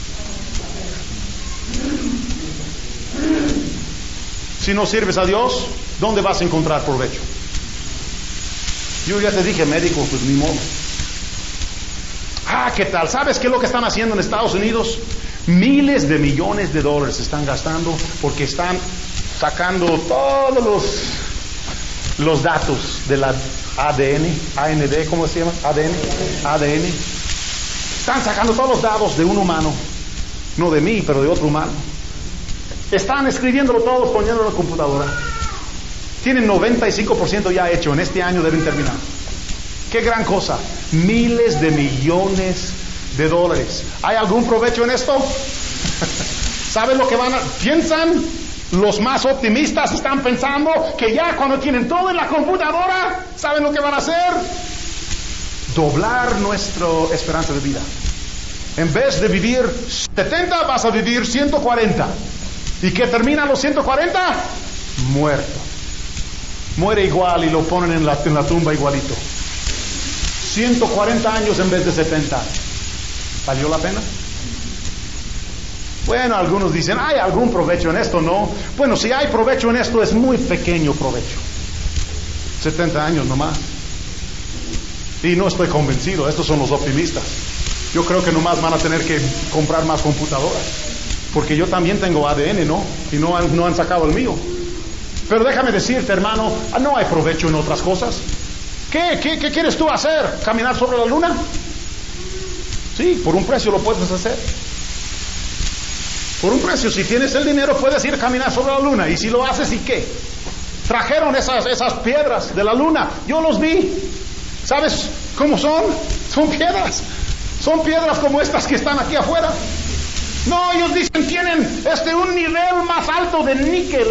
Si no sirves a Dios, ¿dónde vas a encontrar provecho? Yo ya te dije, médico, pues ni modo. ¿Qué tal? ¿Sabes qué es lo que están haciendo en Estados Unidos? Miles de millones de dólares están gastando porque están sacando todos los datos de la ADN, ¿cómo se llama? ADN. Están sacando todos los datos de un humano, no de mí, pero de otro humano. Están escribiéndolo todo, poniéndolo en la computadora. Tienen 95% ya hecho, en este año deben terminar. ¡Qué gran cosa! Miles de millones de dólares. ¿Hay algún provecho en esto? ¿Saben lo que piensan? Los más optimistas están pensando que ya cuando tienen todo en la computadora, ¿saben lo que van a hacer? Doblar nuestra esperanza de vida. En vez de vivir 70, vas a vivir 140. ¿Y qué termina los 140? Muerto. Muere igual y lo ponen en la tumba igualito. 140 años en vez de 70. ¿Valió la pena? Bueno, algunos dicen, ¿hay algún provecho en esto? No. Bueno, si hay provecho en esto, es muy pequeño provecho. 70 años nomás. Y no estoy convencido, estos son los optimistas. Yo creo que nomás van a tener que comprar más computadoras. Porque yo también tengo ADN, ¿no? Y no han sacado el mío. Pero déjame decirte, hermano, no hay provecho en otras cosas. ¿Qué quieres tú hacer? ¿Caminar sobre la luna? Sí, por un precio lo puedes hacer. Por un precio, si tienes el dinero, puedes ir a caminar sobre la luna. Y si lo haces, ¿y qué? Trajeron esas piedras de la luna. Yo los vi. ¿Sabes cómo son? Son piedras. Son piedras como estas que están aquí afuera. No, ellos dicen, tienen un nivel más alto de níquel.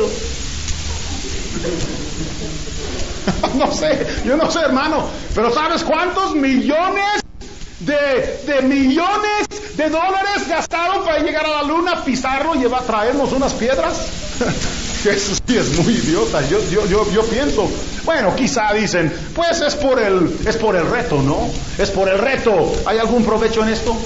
Yo no sé, hermano, pero ¿sabes cuántos millones de millones de dólares gastaron para llegar a la luna, pisarlo y traernos unas piedras? Eso sí es muy idiota. Yo pienso, bueno, quizá dicen, pues es por el reto, ¿no? Es por el reto. ¿Hay algún provecho en esto?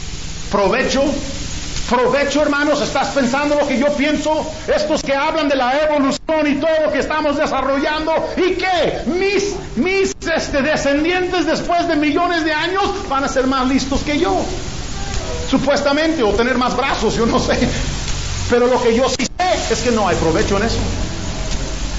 Provecho, hermanos, ¿estás pensando lo que yo pienso? Estos que hablan de la evolución y todo lo que estamos desarrollando, ¿y qué? Mis descendientes después de millones de años van a ser más listos que yo, supuestamente, o tener más brazos, yo no sé. Pero lo que yo sí sé es que no hay provecho en eso.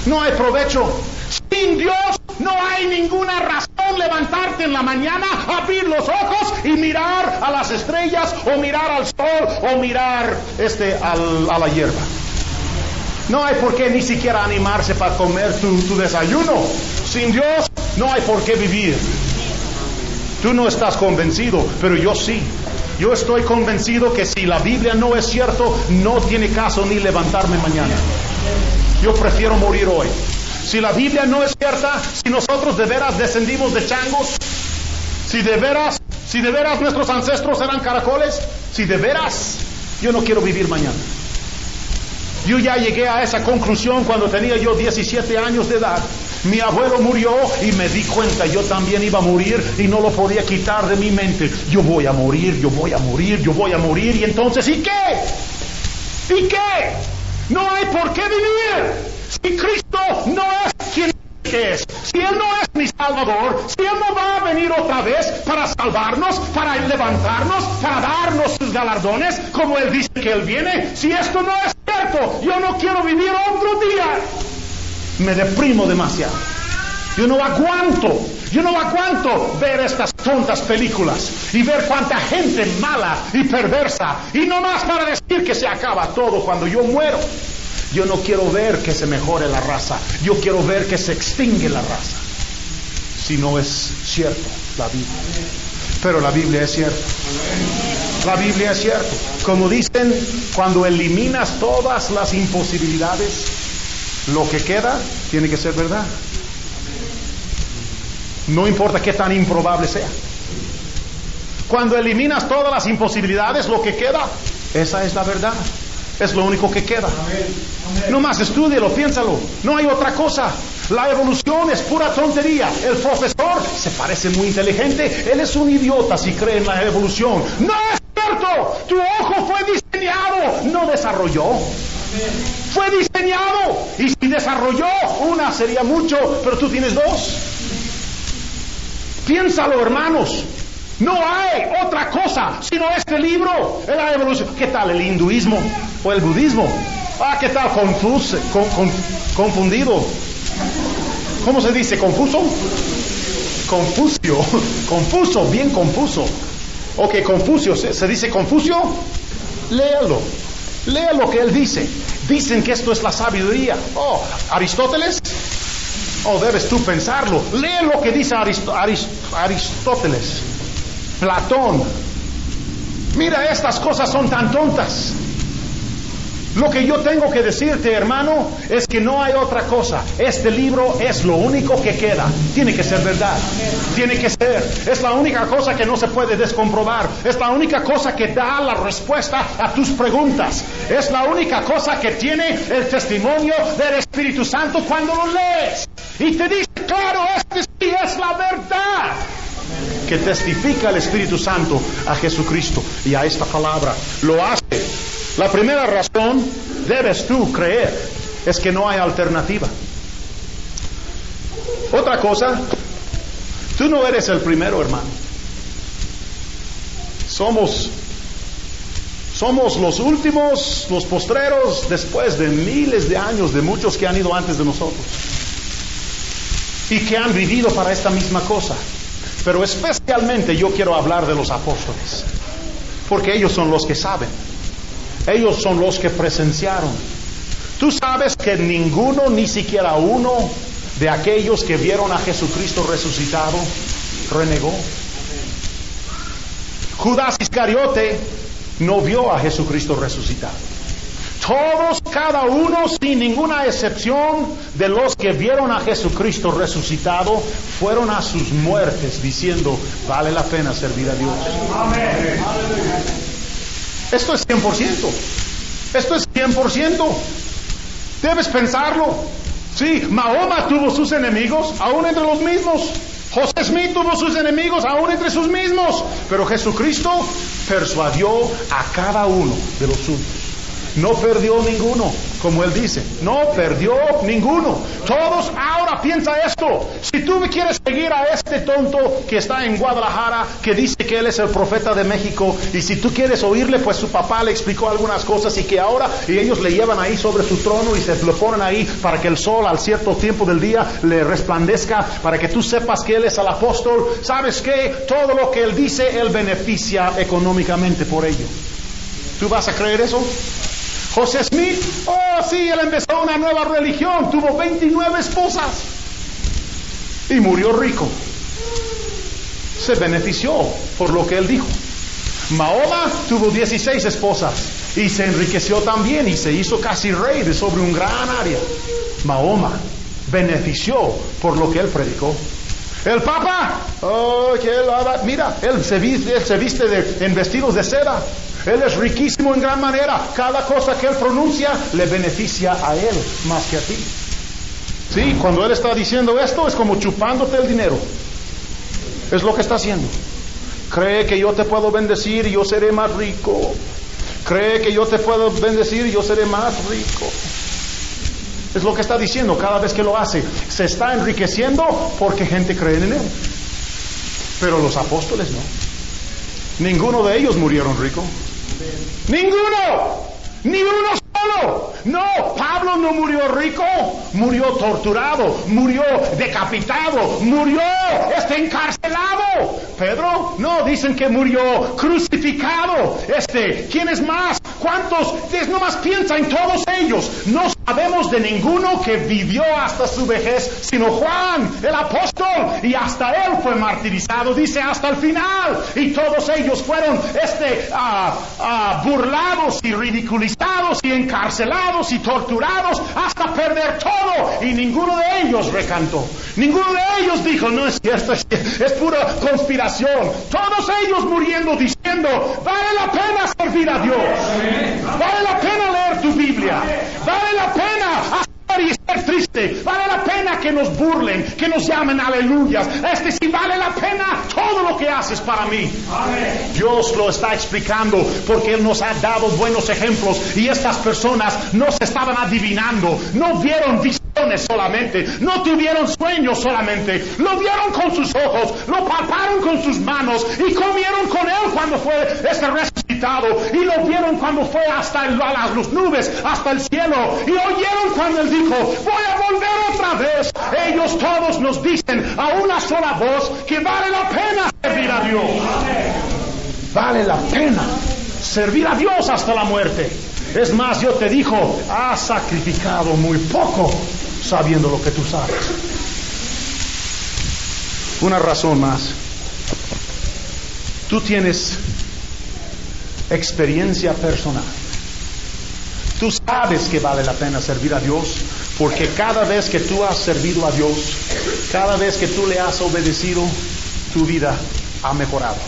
No hay provecho. Sin Dios no hay ninguna razón levantarte en la mañana, abrir los ojos y mirar a las estrellas, o mirar al sol, o mirar a la hierba. No hay por qué ni siquiera animarse para comer tu desayuno. Sin Dios no hay por qué vivir. Tú no estás convencido, pero yo sí. Yo estoy convencido que si la Biblia no es cierto, no tiene caso ni levantarme mañana. Yo prefiero morir hoy. Si la Biblia no es cierta, si nosotros de veras descendimos de changos, si de veras nuestros ancestros eran caracoles, si de veras, yo no quiero vivir mañana. Yo ya llegué a esa conclusión cuando tenía yo 17 años de edad. Mi abuelo murió y me di cuenta, yo también iba a morir y no lo podía quitar de mi mente. Yo voy a morir, yo voy a morir, yo voy a morir. Y entonces, ¿y qué? ¿Y qué? No hay por qué vivir. Si Cristo no es quien que es, si Él no es mi Salvador, si Él no va a venir otra vez para salvarnos, para levantarnos, para darnos sus galardones, como Él dice que Él viene, si esto no es cierto, yo no quiero vivir otro día. Me deprimo demasiado. Yo no aguanto ver estas tontas películas y ver cuánta gente mala y perversa, y no más para decir que se acaba todo cuando yo muero. Yo no quiero ver que se mejore la raza. Yo quiero ver que se extingue la raza. Si no es cierto la Biblia. Pero la Biblia es cierta. La Biblia es cierta. Como dicen, cuando eliminas todas las imposibilidades, lo que queda tiene que ser verdad. No importa qué tan improbable sea. Cuando eliminas todas las imposibilidades, lo que queda, esa es la verdad. Es lo único que queda. No más estúdialo, piénsalo. No hay otra cosa. La evolución es pura tontería. El profesor se parece muy inteligente. Él es un idiota si cree en la evolución. No es cierto. Tu ojo fue diseñado, no desarrolló. Fue diseñado. Y si desarrolló, una sería mucho, pero tú tienes dos. Piénsalo, hermanos. No hay otra cosa sino este libro, la evolución. ¿Qué tal el hinduismo o el budismo? ¿Qué tal confundido? ¿Cómo se dice? ¿Confuso? Confuso, bien confuso. Ok, Confucio, ¿se dice Confucio? Léalo. Lea lo que él dice. Dicen que esto es la sabiduría. Aristóteles. Debes tú pensarlo. Lee lo que dice Aristóteles. Platón. Mira, estas cosas son tan tontas. Lo que yo tengo que decirte, hermano, es que no hay otra cosa. Este libro es lo único que queda. Tiene que ser verdad. Tiene que ser. Es la única cosa que no se puede descomprobar. Es la única cosa que da la respuesta a tus preguntas. Es la única cosa que tiene el testimonio del Espíritu Santo cuando lo lees. Y te dice, claro, este sí es la verdad. Que testifica el Espíritu Santo a Jesucristo y a esta palabra. Lo hace. La primera razón, debes tú creer, es que no hay alternativa. Otra cosa, tú no eres el primero, hermano. Somos los últimos, los postreros, después de miles de años de muchos que han ido antes de nosotros y que han vivido para esta misma cosa. Pero especialmente yo quiero hablar de los apóstoles, porque ellos son los que saben. Ellos son los que presenciaron. Tú sabes que ninguno, ni siquiera uno de aquellos que vieron a Jesucristo resucitado, renegó. Judas Iscariote no vio a Jesucristo resucitado. Todos, cada uno, sin ninguna excepción, de los que vieron a Jesucristo resucitado, fueron a sus muertes diciendo, vale la pena servir a Dios. Amén. Esto es 100%. Esto es 100%. Debes pensarlo. Sí, Mahoma tuvo sus enemigos, aún entre los mismos. José Smith tuvo sus enemigos, aún entre sus mismos. Pero Jesucristo persuadió a cada uno de los suyos. No perdió ninguno, como él dice. No perdió ninguno. Todos ahora Ahora piensa esto. Si tú me quieres seguir a este tonto que está en Guadalajara, que dice que él es el profeta de México, y si tú quieres oírle, pues su papá le explicó algunas cosas y que ahora y ellos le llevan ahí sobre su trono y se lo ponen ahí para que el sol al cierto tiempo del día le resplandezca, para que tú sepas que él es el apóstol. ¿Sabes qué? Todo lo que él dice, él beneficia económicamente por ello. ¿Tú vas a creer eso? José Smith, oh sí, él empezó una nueva religión, tuvo 29 esposas y murió rico. Se benefició por lo que él dijo. Mahoma tuvo 16 esposas y se enriqueció también y se hizo casi rey de sobre un gran área. Mahoma benefició por lo que él predicó. El Papa, mira, él se viste en vestidos de seda. Él es riquísimo en gran manera. Cada cosa que él pronuncia le beneficia a él más que a ti. Sí, cuando él está diciendo esto es como chupándote el dinero. Es lo que está haciendo. Cree que yo te puedo bendecir y yo seré más rico. Cree que yo te puedo bendecir y yo seré más rico. Es lo que está diciendo cada vez que lo hace. Se está enriqueciendo porque gente cree en él. Pero los apóstoles no. Ninguno de ellos murieron rico. ¡Ninguno! ¡Ni uno solo! No, Pablo no murió rico, murió torturado, murió decapitado, murió encarcelado. Pedro, no, dicen que murió crucificado. ¿Quién es más? ¿Cuántos? Nomás piensa en todos ellos. No sabemos de ninguno que vivió hasta su vejez, sino Juan, el apóstol, y hasta él fue martirizado, dice, hasta el final. Y todos ellos fueron burlados y ridiculizados y encarcelados y torturados hasta perder todo, y ninguno de ellos recantó. Ninguno de ellos dijo, no es cierto, es pura conspiración. Todos ellos muriendo diciendo, vale la pena servir a Dios, vale la pena leer tu Biblia, vale la pena aceptar y ser triste, vale la pena que nos burlen, que nos llamen aleluyas. Sí vale la pena todo lo que haces para mí. Dios lo está explicando porque Él nos ha dado buenos ejemplos, y estas personas no se estaban adivinando, no vieron visiones solamente, no tuvieron sueños solamente, lo vieron con sus ojos, lo palparon con sus manos y comieron con Él cuando fue resucitado, y lo vieron cuando fue hasta las nubes, hasta el cielo, y oyeron cuando Él dijo, voy a volver otra vez. Ellos todos nos dicen a una sola voz que vale la pena servir a Dios. Vale la pena servir a Dios hasta la muerte. Es más, Dios te dijo, has sacrificado muy poco sabiendo lo que tú sabes. Una razón más. Tú tienes experiencia personal. Tú sabes que vale la pena servir a Dios, porque cada vez que tú has servido a Dios, cada vez que tú le has obedecido, tu vida ha mejorado.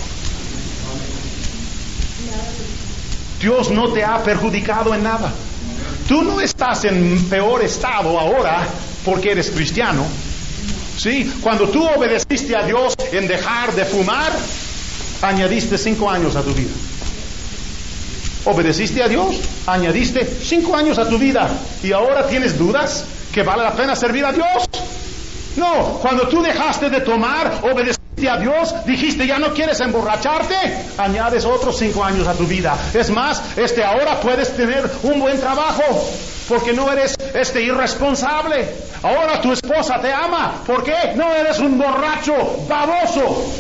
Dios no te ha perjudicado en nada. Tú no estás en peor estado ahora porque eres cristiano. ¿Sí? Cuando tú obedeciste a Dios en dejar de fumar, añadiste 5 años a tu vida. Obedeciste a Dios, añadiste 5 años a tu vida, y ahora tienes dudas que vale la pena servir a Dios. No, cuando tú dejaste de tomar, obedeciste a Dios, dijiste ya no quieres emborracharte, añades otros 5 años a tu vida. Es más, ahora puedes tener un buen trabajo porque no eres irresponsable. Ahora tu esposa te ama. ¿Por qué? No eres un borracho baboso.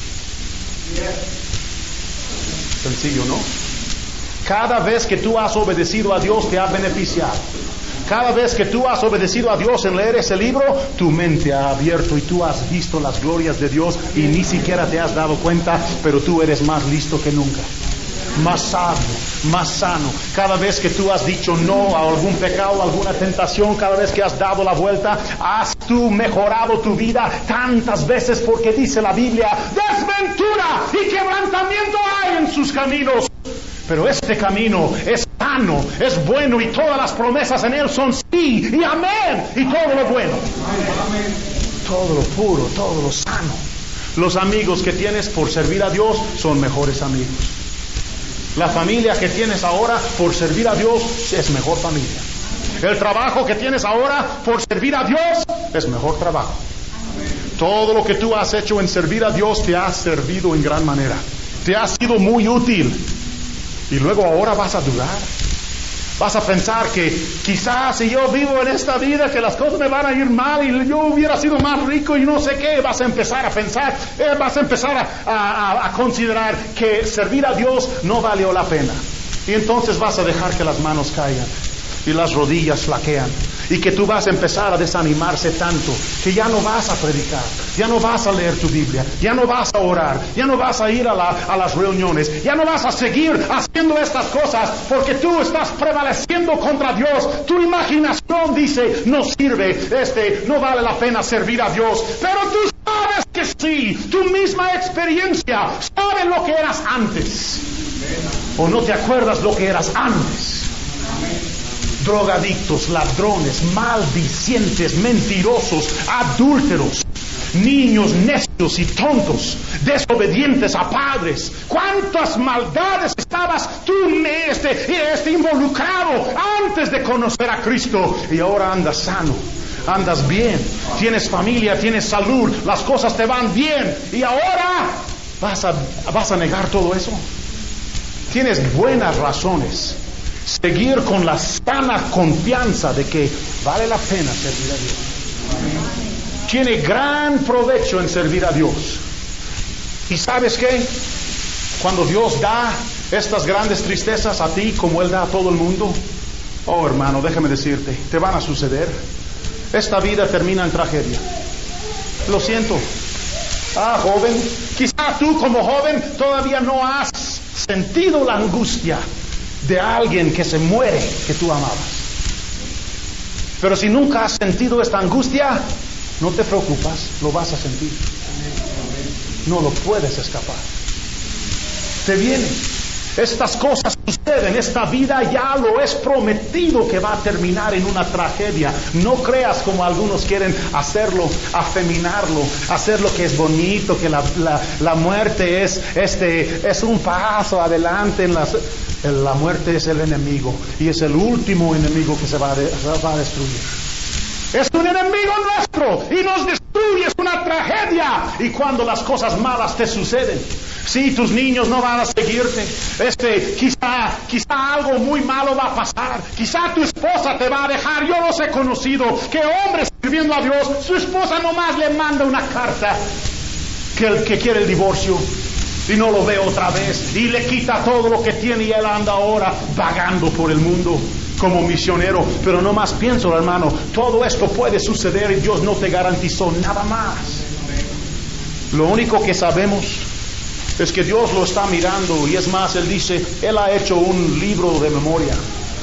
Sencillo, ¿no? Cada vez que tú has obedecido a Dios te ha beneficiado. Cada vez que tú has obedecido a Dios en leer ese libro, tu mente ha abierto y tú has visto las glorias de Dios y ni siquiera te has dado cuenta, pero tú eres más listo que nunca, más sabio, más sano. Cada vez que tú has dicho no a algún pecado, a alguna tentación, cada vez que has dado la vuelta, has tú mejorado tu vida tantas veces, porque dice la Biblia, desventura y quebrantamiento hay en sus caminos. Pero este camino es sano, es bueno, y todas las promesas en él son sí y amén, y todo lo bueno, todo lo puro, todo lo sano. Los amigos que tienes por servir a Dios son mejores amigos. La familia que tienes ahora por servir a Dios es mejor familia. El trabajo que tienes ahora por servir a Dios es mejor trabajo. Todo lo que tú has hecho en servir a Dios te ha servido en gran manera. Te ha sido muy útil. Y luego ahora vas a dudar. Vas a pensar que quizás si yo vivo en esta vida que las cosas me van a ir mal y yo hubiera sido más rico y no sé qué. Vas a empezar a pensar, vas a empezar a considerar que servir a Dios no valió la pena. Y entonces vas a dejar que las manos caigan y las rodillas flaquean. Y que tú vas a empezar a desanimarse tanto que ya no vas a predicar, ya no vas a leer tu Biblia, ya no vas a orar, ya no vas a ir a las reuniones, ya no vas a seguir haciendo estas cosas porque tú estás prevaleciendo contra Dios. Tu imaginación dice, no sirve, no vale la pena servir a Dios. Pero tú sabes que sí, tu misma experiencia sabe lo que eras antes. ¿O no te acuerdas lo que eras antes? Drogadictos, ladrones, maldicientes, mentirosos, adúlteros, niños necios y tontos, desobedientes a padres. ¿Cuántas maldades estabas tú involucrado antes de conocer a Cristo? Y ahora andas sano, andas bien, tienes familia, tienes salud, las cosas te van bien. Y ahora vas a negar todo eso. Tienes buenas razones. Seguir con la sana confianza de que vale la pena servir a Dios. Tiene gran provecho en servir a Dios. ¿Y sabes qué? Cuando Dios da estas grandes tristezas a ti como Él da a todo el mundo, oh hermano, déjame decirte, te van a suceder. Esta vida termina en tragedia. Lo siento. Joven, quizá tú como joven todavía no has sentido la angustia de alguien que se muere que tú amabas. Pero si nunca has sentido esta angustia, no te preocupas, lo vas a sentir. No lo puedes escapar. Te viene. Estas cosas suceden. Esta vida ya lo es prometido que va a terminar en una tragedia. No creas como algunos quieren hacerlo, afeminarlo, hacer lo que es bonito, que la muerte es un paso adelante en la muerte es el enemigo y es el último enemigo que se va a destruir. Es un enemigo nuestro y nos destruye, es una tragedia. Y cuando las cosas malas te suceden, si tus niños no van a seguirte, quizá algo muy malo va a pasar, quizá tu esposa te va a dejar. Yo los he conocido, que hombres sirviendo a Dios, su esposa nomás le manda una carta que quiere el divorcio y no lo ve otra vez y le quita todo lo que tiene y él anda ahora vagando por el mundo como misionero. Pero no más pienso, hermano, todo esto puede suceder y Dios no te garantizó nada más. Lo único que sabemos es que Dios lo está mirando, y es más, Él dice, Él ha hecho un libro de memoria.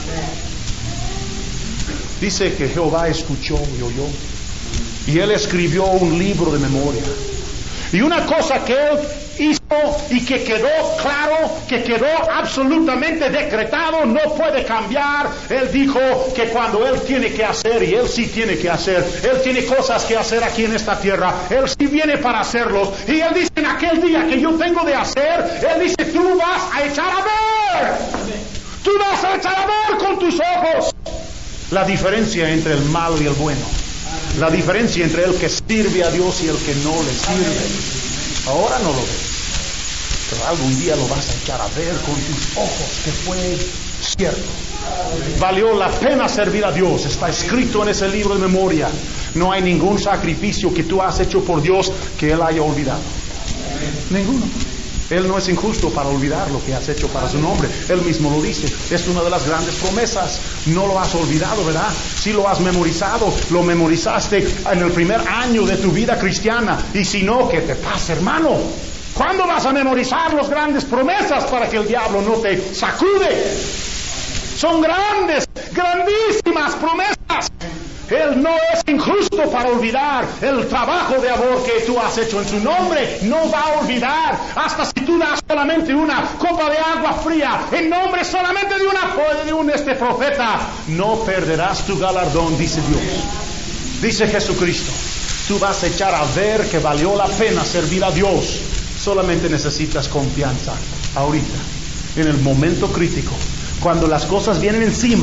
Dice que Jehová escuchó y oyó, y Él escribió un libro de memoria. Y una cosa que Él hizo y que quedó claro, que quedó absolutamente decretado, no puede cambiar. Él dijo que cuando Él tiene que hacer, y Él sí tiene que hacer, Él tiene cosas que hacer aquí en esta tierra, Él sí viene para hacerlos. Y Él dice, en aquel día que yo tengo de hacer, Él dice, tú vas a echar a ver. Tú vas a echar a ver con tus ojos la diferencia entre el malo y el bueno. La diferencia entre el que sirve a Dios y el que no le sirve. Ahora no lo ves, pero algún día lo vas a echar a ver con tus ojos que fue cierto. Valió la pena servir a Dios. Está escrito en ese libro de memoria. No hay ningún sacrificio que tú has hecho por Dios que Él haya olvidado. Ninguno. Él no es injusto para olvidar lo que has hecho para su nombre. Él mismo lo dice. Es una de las grandes promesas. No lo has olvidado, ¿verdad? Sí lo has memorizado. Lo memorizaste en el primer año de tu vida cristiana. Y si no, ¿qué te pasa, hermano? ¿Cuándo vas a memorizar las grandes promesas para que el diablo no te sacude? Son grandes, grandísimas promesas. Él no es injusto para olvidar el trabajo de amor que tú has hecho en su nombre. No va a olvidar. Hasta si tú das solamente una copa de agua fría en nombre solamente de un profeta, no perderás tu galardón, dice Dios. Dice Jesucristo, tú vas a echar a ver que valió la pena servir a Dios. Solamente necesitas confianza ahorita, en el momento crítico. Cuando las cosas vienen encima,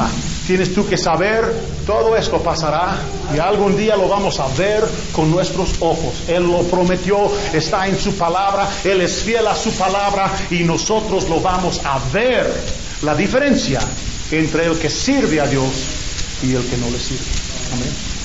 Tienes tú que saber, todo esto pasará y algún día lo vamos a ver con nuestros ojos. Él lo prometió, está en su palabra, Él es fiel a su palabra y nosotros lo vamos a ver. La diferencia entre el que sirve a Dios y el que no le sirve. Amén.